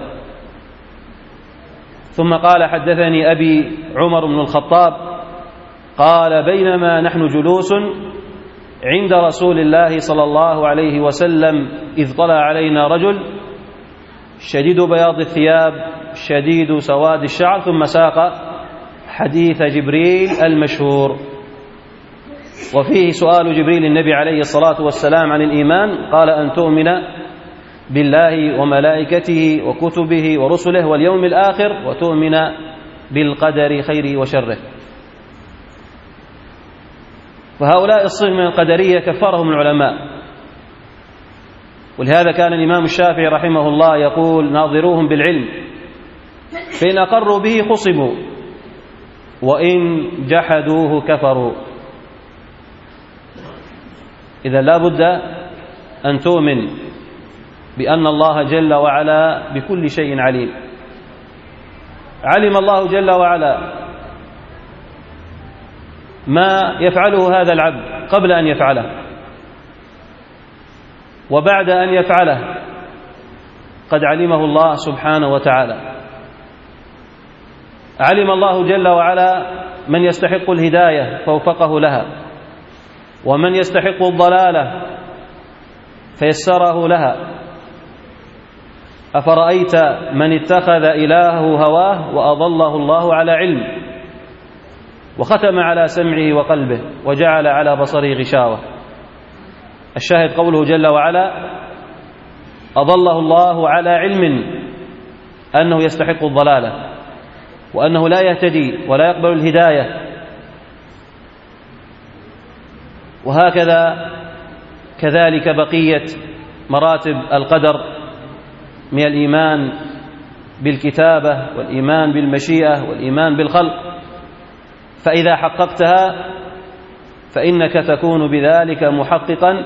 ثم قال: حدثني أبي عمر بن الخطاب قال: بينما نحن جلوس عند رسول الله صلى الله عليه وسلم إذ طلع علينا رجل شديد بياض الثياب شديد سواد الشعر، ثم ساق حديث جبريل المشهور، وفيه سؤال جبريل النبي عليه الصلاة والسلام عن الإيمان، قال: أن تؤمن بالله وملائكته وكتبه ورسله واليوم الآخر وتؤمن بالقدر خيره وشره. فهؤلاء الصنف من القدرية كفرهم العلماء، ولهذا كان الإمام الشافعي رحمه الله يقول: ناظروهم بالعلم، فإن أقروا به خصموا وإن جحدوه كفروا. إذا لا بد أن تؤمن بأن الله جل وعلا بكل شيء عليم. علم الله جل وعلا ما يفعله هذا العبد قبل أن يفعله، وبعد أن يفعله قد علمه الله سبحانه وتعالى. علم الله جل وعلا من يستحق الهداية فوفقه لها، ومن يستحق الضلالة فيسره لها. أفرأيت من اتخذ إلهه هواه وأضله الله على علم وختم على سمعه وقلبه وجعل على بصره غشاوة. الشاهد قوله جل وعلا: أضله الله على علم أنه يستحق الضلالة وأنه لا يهتدي ولا يقبل الهداية. وهكذا كذلك بقية مراتب القدر من الإيمان بالكتابة والإيمان بالمشيئة والإيمان بالخلق، فإذا حققتها فإنك تكون بذلك محققا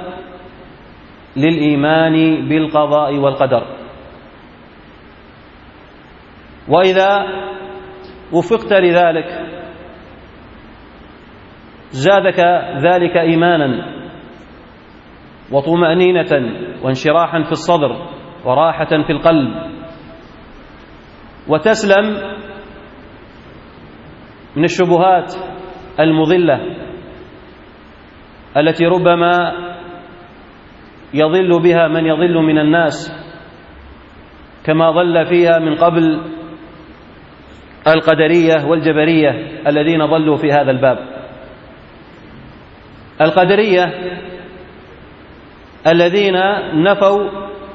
للإيمان بالقضاء والقدر. وإذا وفقت لذلك زادك ذلك إيمانا وطمأنينة وانشراحا في الصدر وراحة في القلب، وتسلم من الشبهات المضلة التي ربما يضل بها من يضل من الناس كما ضل فيها من قبل القدرية والجبرية الذين ضلوا في هذا الباب. القدرية الذين نفوا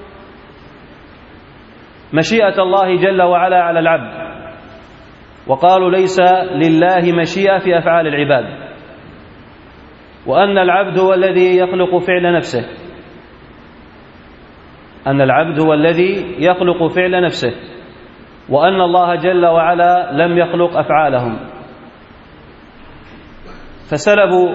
مشيئة الله جل وعلا على العبد، وقالوا ليس لله مشيئة في أفعال العباد، وأن العبد هو الذي يخلق فعل نفسه أن العبد هو الذي يخلق فعل نفسه وأن الله جل وعلا لم يخلق أفعالهم. فسلبوا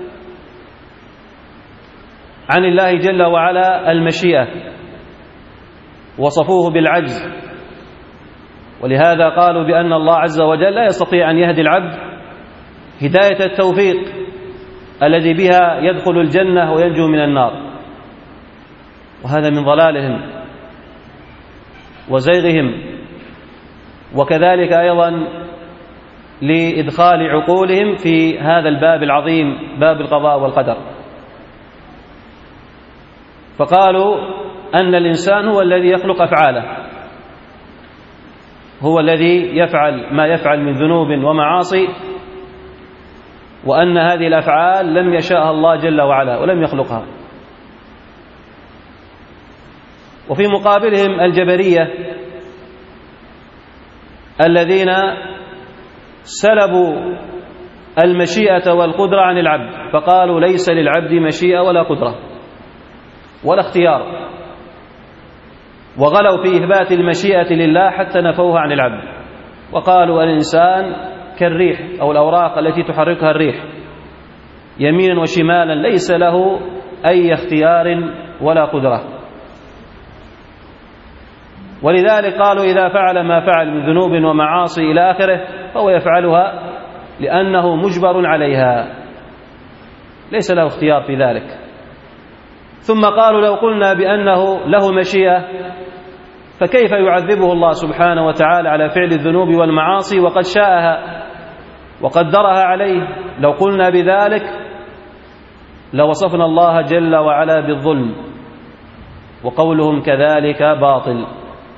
عن الله جل وعلا المشيئة، وصفوه بالعجز، ولهذا قالوا بأن الله عز وجل لا يستطيع أن يهدي العبد هداية التوفيق الذي بها يدخل الجنة وينجو من النار، وهذا من ضلالهم وزيغهم، وكذلك أيضا لإدخال عقولهم في هذا الباب العظيم، باب القضاء والقدر. فقالوا أن الإنسان هو الذي يخلق أفعاله، هو الذي يفعل ما يفعل من ذنوب ومعاصي، وأن هذه الأفعال لم يشاءها الله جل وعلا ولم يخلقها. وفي مقابلهم الجبرية الذين سلبوا المشيئة والقدرة عن العبد، فقالوا ليس للعبد مشيئة ولا قدرة ولا اختيار، وغلوا في إثبات المشيئة لله حتى نفوها عن العبد، وقالوا الإنسان كالريح أو الأوراق التي تحركها الريح يمينا وشمالا، ليس له أي اختيار ولا قدرة. ولذلك قالوا إذا فعل ما فعل من ذنوب ومعاصي إلى آخره فهو يفعلها لأنه مجبر عليها، ليس له اختيار في ذلك. ثم قالوا لو قلنا بأنه له مشيئة فكيف يعذبه الله سبحانه وتعالى على فعل الذنوب والمعاصي وقد شاءها وقدرها عليه؟ لو قلنا بذلك لوصفنا الله جل وعلا بالظلم، وقولهم كذلك باطل.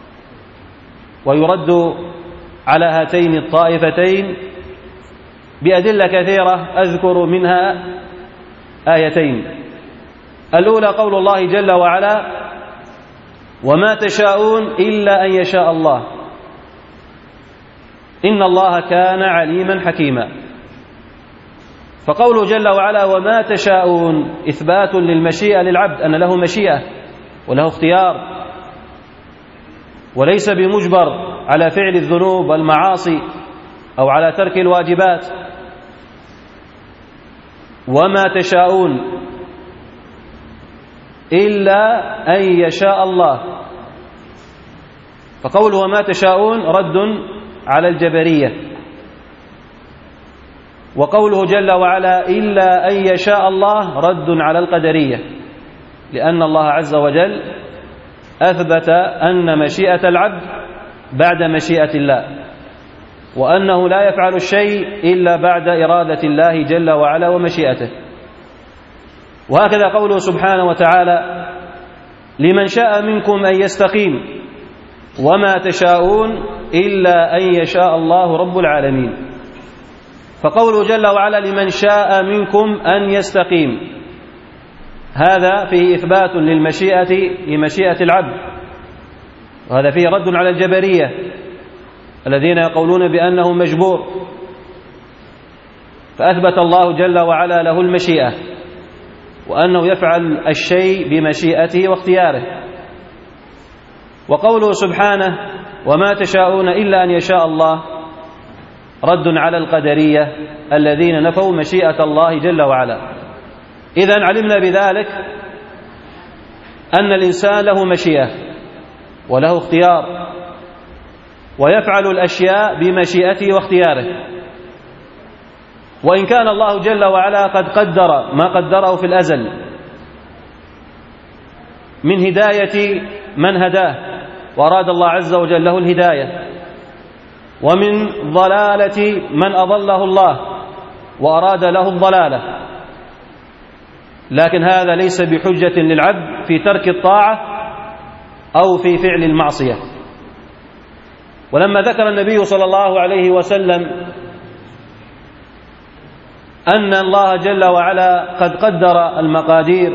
ويرد على هاتين الطائفتين بأدلة كثيرة أذكر منها آيتين. الأولى قول الله جل وعلا وما تشاءون إلا أن يشاء الله إن الله كان عليما حكيما. فقوله جل وعلا وما تشاءون إثبات للمشيئة للعبد، أن له مشيئة وله اختيار وليس بمجبر على فعل الذنوب والمعاصي أو على ترك الواجبات. وما تشاءون إلا أن يشاء الله، فقوله وما تشاءون رد على الجبرية، وقوله جل وعلا إلا أن يشاء الله رد على القدرية، لأن الله عز وجل أثبت أن مشيئة العبد بعد مشيئة الله، وأنه لا يفعل الشيء إلا بعد إرادة الله جل وعلا ومشيئته. وهكذا قوله سبحانه وتعالى لمن شاء منكم أن يستقيم وما تشاءون إلا أن يشاء الله رب العالمين. فقوله جل وعلا لمن شاء منكم أن يستقيم، هذا فيه إثبات للمشيئة لمشيئة العبد، وهذا فيه رد على الجبرية الذين يقولون بأنه مجبور، فأثبت الله جل وعلا له المشيئة وأنه يفعل الشيء بمشيئته واختياره. وقوله سبحانه وما تشاءون إلا أن يشاء الله رد على القدرية الذين نفوا مشيئة الله جل وعلا. إذن علمنا بذلك أن الإنسان له مشيئة وله اختيار ويفعل الأشياء بمشيئته واختياره، وإن كان الله جل وعلا قد قدر ما قدره في الأزل من هداية من هداه وأراد الله عز وجل له الهداية، ومن ضلالة من أضله الله وأراد له الضلالة، لكن هذا ليس بحجة للعبد في ترك الطاعة أو في فعل المعصية. ولما ذكر النبي صلى الله عليه وسلم أن الله جل وعلا قد قدر المقادير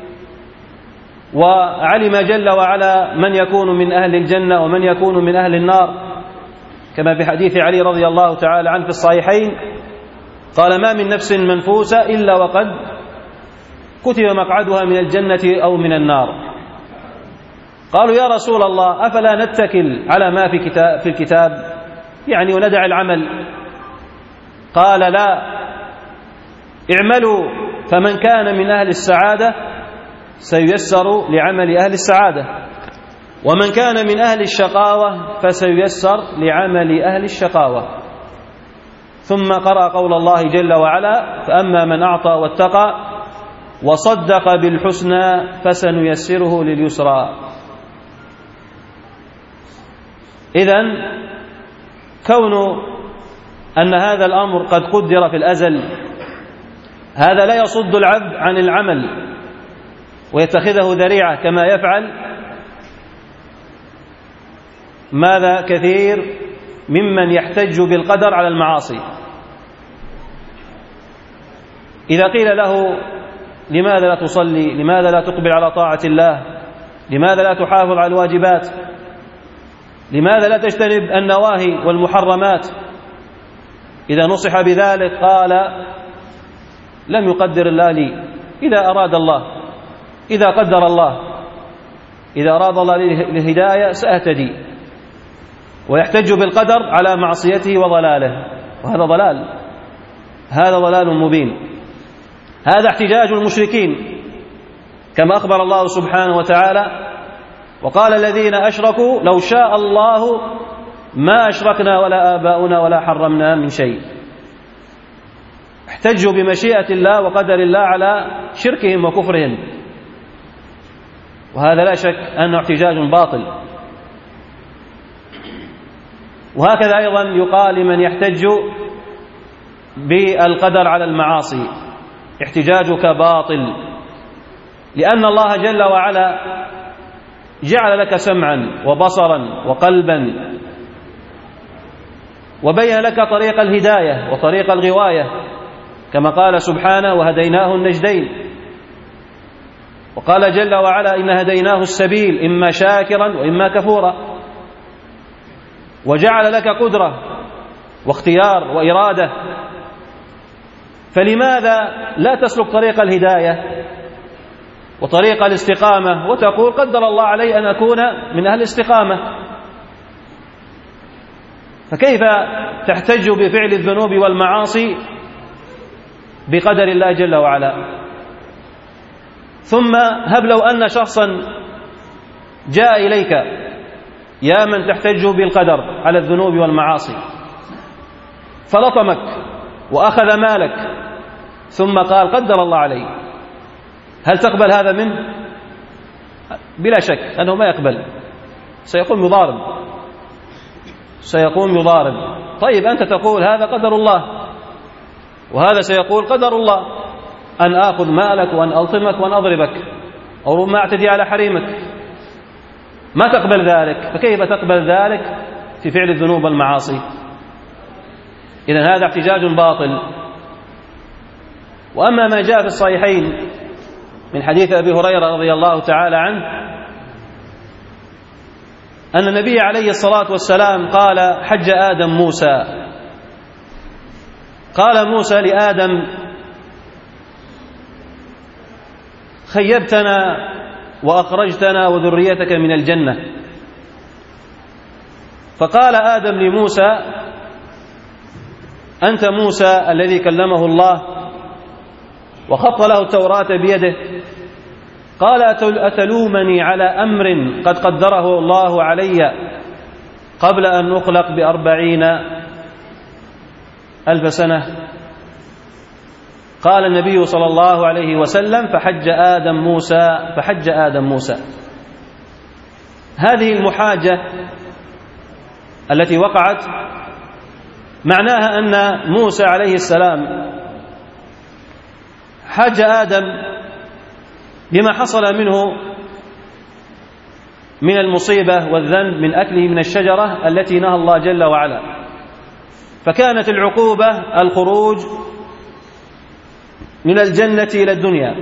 وعلم جل وعلا من يكون من أهل الجنة ومن يكون من أهل النار، كما في حديث علي رضي الله تعالى عنه في الصحيحين قال: ما من نفس منفوسة إلا وقد كتب مقعدها من الجنة أو من النار. قالوا: يا رسول الله، أفلا نتكل على ما في كتاب في الكتاب يعني وندع العمل؟ قال: لا، اعملوا فمن كان من أهل السعادة سييسر لعمل أهل السعادة، ومن كان من أهل الشقاوة فسييسر لعمل أهل الشقاوة. ثم قرأ قول الله جل وعلا: فأما من أعطى واتقى وصدق بالحسنى فسنيسره لليسرى. إذن كون أن هذا الأمر قد قدر في الأزل هذا لا يصد العبد عن العمل ويتخذه ذريعة كما يفعل ماذا كثير ممن يحتج بالقدر على المعاصي. إذا قيل له: لماذا لا تصلي؟ لماذا لا تقبل على طاعة الله؟ لماذا لا تحافظ على الواجبات؟ لماذا لا تجتنب النواهي والمحرمات؟ إذا نصح بذلك قال: لم يقدر الله لي، إذا أراد الله، إذا قدر الله، إذا أراد الله للهداية سأهتدي. ويحتج بالقدر على معصيته وضلاله، وهذا ضلال، هذا ضلال مبين. هذا احتجاج المشركين كما أخبر الله سبحانه وتعالى: وقال الذين أشركوا لو شاء الله ما أشركنا ولا آباؤنا ولا حرمنا من شيء. احتجوا بمشيئة الله وقدر الله على شركهم وكفرهم، وهذا لا شك أنه احتجاج باطل. وهكذا أيضا يقال لمن يحتج بالقدر على المعاصي: احتجاجك باطل، لأن الله جل وعلا جعل لك سمعا وبصرا وقلبا، وبين لك طريق الهداية وطريق الغواية، كما قال سبحانه: وهديناه النجدين. وقال جل وعلا: إن هديناه السبيل إما شاكرا وإما كفورا. وجعل لك قدرة واختيار وإرادة، فلماذا لا تسلك طريق الهداية وطريق الاستقامة وتقول: قدر الله علي أن أكون من أهل الاستقامة؟ فكيف تحتج بفعل الذنوب والمعاصي بقدر الله جل وعلا؟ ثم هب لو أن شخصا جاء إليك: يا من تحتج بالقدر على الذنوب والمعاصي، فلطمك وأخذ مالك ثم قال: قدر الله علي، هل تقبل هذا منه؟ بلا شك أنه ما يقبل، سيقوم يضارب سيقوم يضارب طيب أنت تقول هذا قدر الله، وهذا سيقول قدر الله أن آخذ مالك وأن ألطمك وأن أضربك أو ربما أعتدي على حريمك، ما تقبل ذلك، فكيف تقبل ذلك في فعل الذنوب والمعاصي؟ إذن هذا احتجاج باطل. وأما ما جاء في الصحيحين من حديث أبي هريرة رضي الله تعالى عنه أن النبي عليه الصلاة والسلام قال: حج آدم موسى، قال موسى لآدم: خيبتنا وأخرجتنا وذريتك من الجنة. فقال آدم لموسى: أنت موسى الذي كلمه الله وخط له التوراة بيده. قال: أتلومني على أمر قد قدره الله علي قبل أن أخلق بأربعين ألف سنة؟ قال النبي صلى الله عليه وسلم: فحج آدم موسى فحج آدم موسى. هذه المحاجة التي وقعت معناها أن موسى عليه السلام حج آدم بما حصل منه من المصيبة والذنب من أكله من الشجرة التي نهى الله جل وعلا، فكانت العقوبة الخروج من الجنة إلى الدنيا،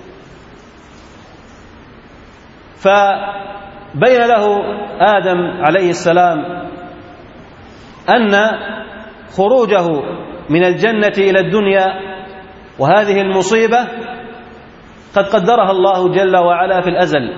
فبين له آدم عليه السلام أن خروجه من الجنة إلى الدنيا وهذه المصيبة قد قدرها الله جل وعلا في الأزل،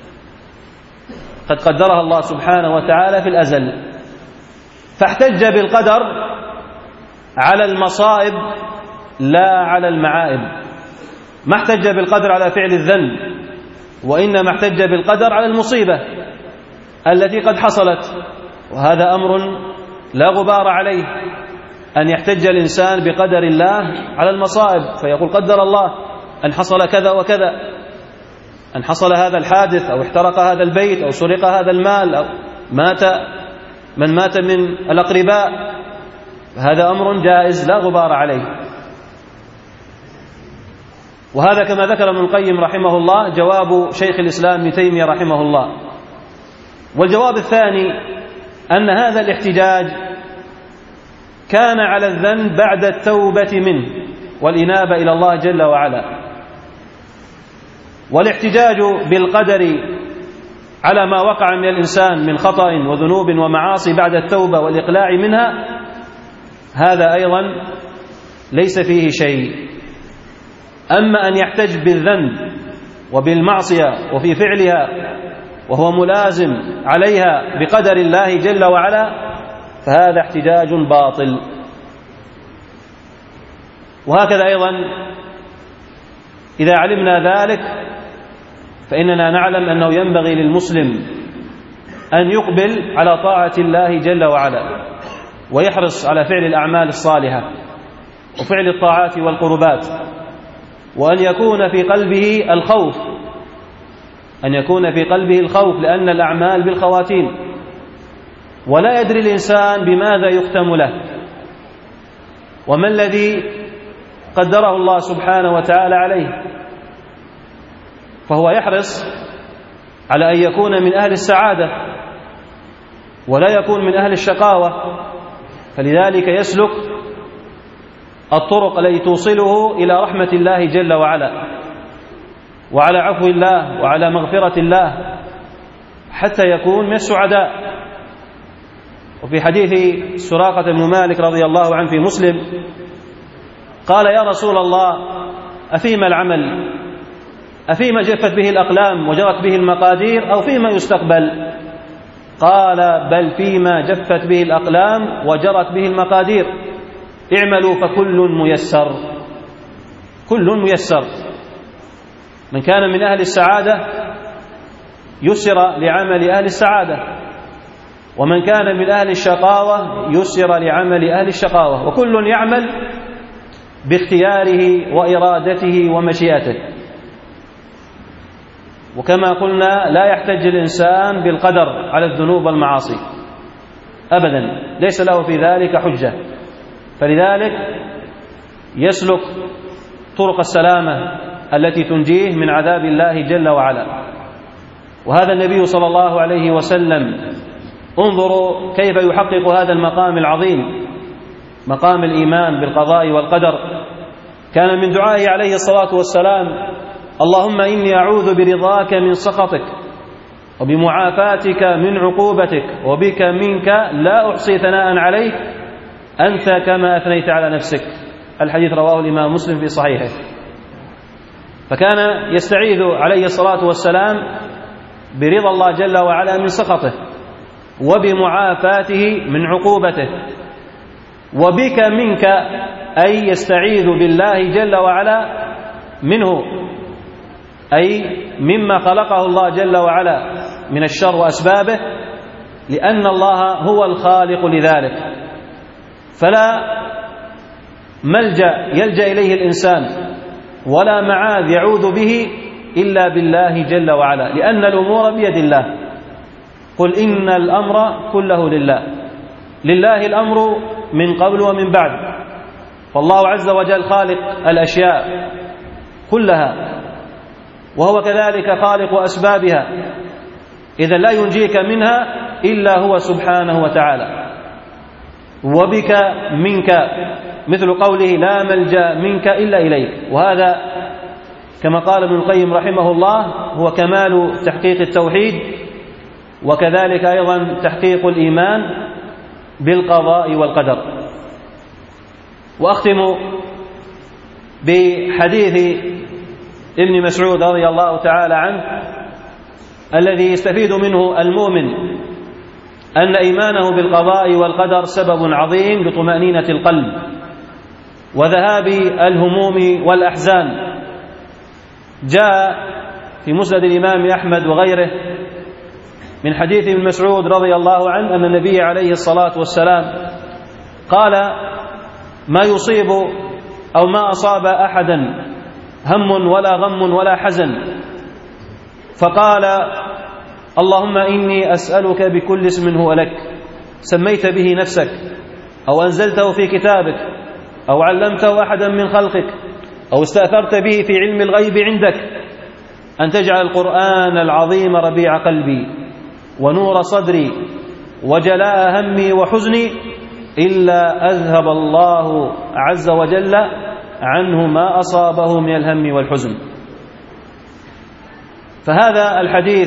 قد قدرها الله سبحانه وتعالى في الأزل، فاحتج بالقدر على المصائب لا على المعائب، ما احتج بالقدر على فعل الذنب، وإنما احتج بالقدر على المصيبة التي قد حصلت. وهذا أمر لا غبار عليه، أن يحتج الإنسان بقدر الله على المصائب، فيقول قدر الله أن حصل كذا وكذا، أن حصل هذا الحادث أو احترق هذا البيت أو سرق هذا المال أو مات من مات من الأقرباء، هذا أمر جائز لا غبار عليه. وهذا كما ذكر ابن القيم رحمه الله جواب شيخ الإسلام ابن تيمية رحمه الله. والجواب الثاني أن هذا الاحتجاج كان على الذنب بعد التوبة منه والإنابة إلى الله جل وعلا، والاحتجاج بالقدر على ما وقع من الإنسان من خطأ وذنوب ومعاصي بعد التوبة والإقلاع منها، هذا أيضا ليس فيه شيء. أما أن يحتج بالذنب وبالمعصية وفي فعلها وهو ملازم عليها بقدر الله جل وعلا، فهذا احتجاج باطل. وهكذا أيضا إذا علمنا ذلك فإننا نعلم أنه ينبغي للمسلم أن يقبل على طاعة الله جل وعلا، ويحرص على فعل الأعمال الصالحة وفعل الطاعات والقربات، وأن يكون في قلبه الخوف، أن يكون في قلبه الخوف، لأن الأعمال بالخواتيم، ولا يدري الإنسان بماذا يختم له، وما الذي قدره الله سبحانه وتعالى عليه، فهو يحرص على أن يكون من أهل السعادة ولا يكون من أهل الشقاوة، فلذلك يسلك الطرق التي توصله إلى رحمة الله جل وعلا وعلى عفو الله وعلى مغفرة الله حتى يكون من السعداء. وفي حديث سراقة بن مالك رضي الله عنه في مسلم قال: يا رسول الله، أفيما العمل؟ أفيما جفت به الأقلام وجرت به المقادير أو فيما يستقبل؟ قال: بل فيما جفت به الأقلام وجرت به المقادير، اعملوا فكل ميسر. كل ميسر، من كان من أهل السعادة يسر لعمل أهل السعادة، ومن كان من أهل الشقاوة يسر لعمل أهل الشقاوة، وكل يعمل باختياره وإرادته ومشيئته. وكما قلنا لا يحتج الإنسان بالقدر على الذنوب والمعاصي أبدا، ليس له في ذلك حجة، فلذلك يسلك طرق السلامة التي تنجيه من عذاب الله جل وعلا. وهذا النبي صلى الله عليه وسلم انظروا كيف يحقق هذا المقام العظيم، مقام الإيمان بالقضاء والقدر. كان من دعائه عليه الصلاة والسلام: اللهم إني أعوذ برضاك من سخطك وبمعافاتك من عقوبتك وبك منك لا أحصي ثناء عليك أنت كما أثنيت على نفسك. الحديث رواه الإمام مسلم في صحيحه. فكان يستعيذ عليه الصلاة والسلام برضا الله جل وعلا من سخطه وبمعافاته من عقوبته، وبك منك أي يستعيذ بالله جل وعلا منه، أي مما خلقه الله جل وعلا من الشر وأسبابه، لأن الله هو الخالق لذلك، فلا ملجأ يلجأ إليه الإنسان ولا معاذ يعوذ به إلا بالله جل وعلا، لأن الأمور بيد الله. قل إن الأمر كله لله، لله الأمر من قبل ومن بعد، فالله عز وجل خالق الأشياء كلها، وهو كذلك خالق أسبابها، إذا لا ينجيك منها إلا هو سبحانه وتعالى. وبك منك، مثل قوله لا ملجأ منك إلا إليك. وهذا كما قال ابن القيم رحمه الله هو كمال تحقيق التوحيد، وكذلك أيضا تحقيق الإيمان بالقضاء والقدر. وأختم بحديث ابن مسعود رضي الله تعالى عنه الذي يستفيد منه المؤمن أن إيمانه بالقضاء والقدر سبب عظيم لطمأنينة القلب وذهاب الهموم والأحزان. جاء في مسند الإمام أحمد وغيره من حديث ابن مسعود رضي الله عنه أن النبي عليه الصلاة والسلام قال: ما يصيب أو ما أصاب أحدا هم ولا غم ولا حزن، فقال: اللهم إني أسألك بكل اسم هو لك سميت به نفسك أو أنزلته في كتابك أو علمته أحدا من خلقك أو استأثرت به في علم الغيب عندك أن تجعل القرآن العظيم ربيع قلبي ونور صدري وجلاء همي وحزني إلا أذهب الله عز وجل عنه ما أصابه من الهم والحزن. فهذا الحديث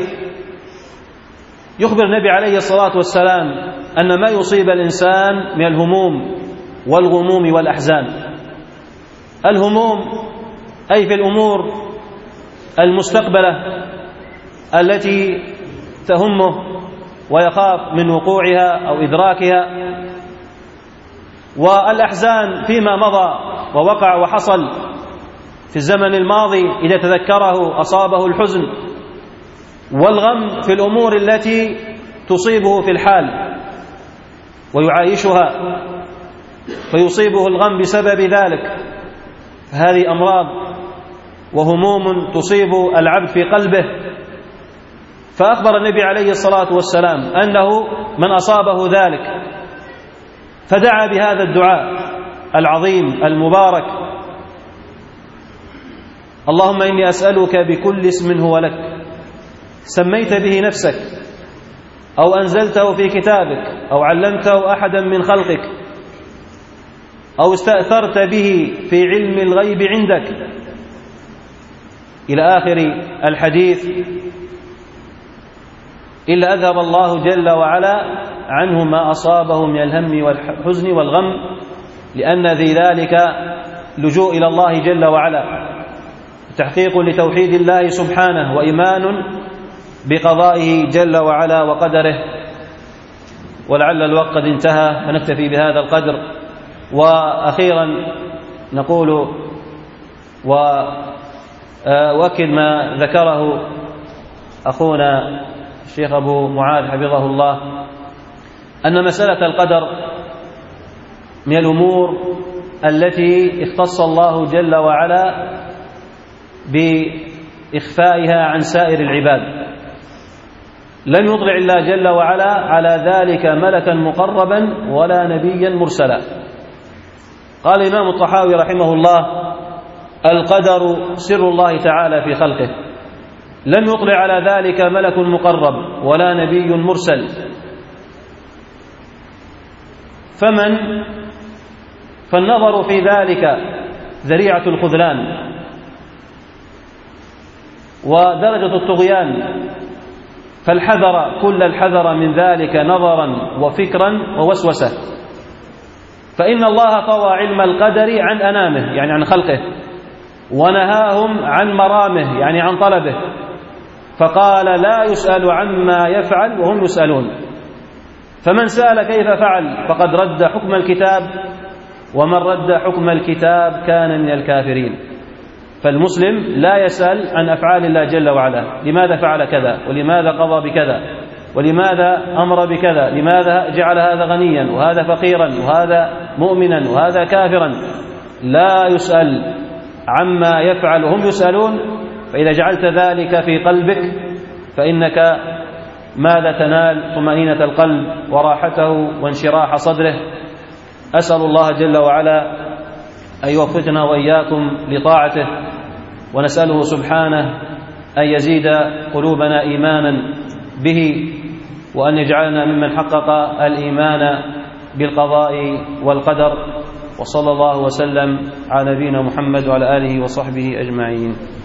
يخبر النبي عليه الصلاة والسلام أن ما يصيب الإنسان من الهموم والغموم والأحزان، الهموم أي في الأمور المستقبلة التي تهمه ويخاف من وقوعها أو إدراكها، والأحزان فيما مضى ووقع وحصل في الزمن الماضي إذا تذكره أصابه الحزن، والغم في الأمور التي تصيبه في الحال ويعايشها فيصيبه الغم بسبب ذلك. هذه أمراض وهموم تصيب العبد في قلبه. فأخبر النبي عليه الصلاة والسلام أنه من أصابه ذلك فدعا بهذا الدعاء العظيم المبارك: اللهم إني أسألك بكل اسم هو لك سميت به نفسك أو أنزلته في كتابك أو علمته أحدا من خلقك أو استأثرت به في علم الغيب عندك، إلى آخر الحديث، إلا أذهب الله جل وعلا عنه ما أصابه من الهم والحزن والغم، لأن ذي ذلك لجوء إلى الله جل وعلا، تحقيق لتوحيد الله سبحانه وإيمان بقضائه جل وعلا وقدره. ولعل الوقت قد انتهى فنكتفي بهذا القدر. وأخيرا نقول وأؤكد ما ذكره أخونا الشيخ أبو معاذ حفظه الله أن مسألة القدر من الأمور التي اختص الله جل وعلا بإخفائها عن سائر العباد. لم يطلع الله جل وعلا على ذلك ملكا مقربا ولا نبيا مرسلا. قال الإمام الطحاوي رحمه الله: القدر سر الله تعالى في خلقه، لم يطلع على ذلك ملك مقرب ولا نبي مرسل. فمن فالنظر في ذلك ذريعة الخذلان ودرجة الطغيان، فالحذر كل الحذر من ذلك نظرا وفكرا ووسوسة. فإن الله طوى علم القدر عن أنامه يعني عن خلقه، ونهاهم عن مرامه يعني عن طلبه، فقال: لا يسأل عما يفعل وهم يسألون. فمن سأل كيف فعل فقد رد حكم الكتاب، ومن رد حكم الكتاب كان من الكافرين. فالمسلم لا يسأل عن أفعال الله جل وعلا، لماذا فعل كذا، ولماذا قضى بكذا، ولماذا أمر بكذا، لماذا جعل هذا غنيا وهذا فقيرا وهذا مؤمنا وهذا كافرا. لا يسأل عما يفعل وهم يسألون. فإذا جعلت ذلك في قلبك فإنك ماذا تنال؟ طمأنينة القلب وراحته وانشراح صدره. أسأل الله جل وعلا أن يوفقنا وإياكم لطاعته، ونسأله سبحانه أن يزيد قلوبنا إيمانا به، وأن يجعلنا ممن حقق الإيمان بالقضاء والقدر. وصلى الله وسلم على نبينا محمد وعلى آله وصحبه أجمعين.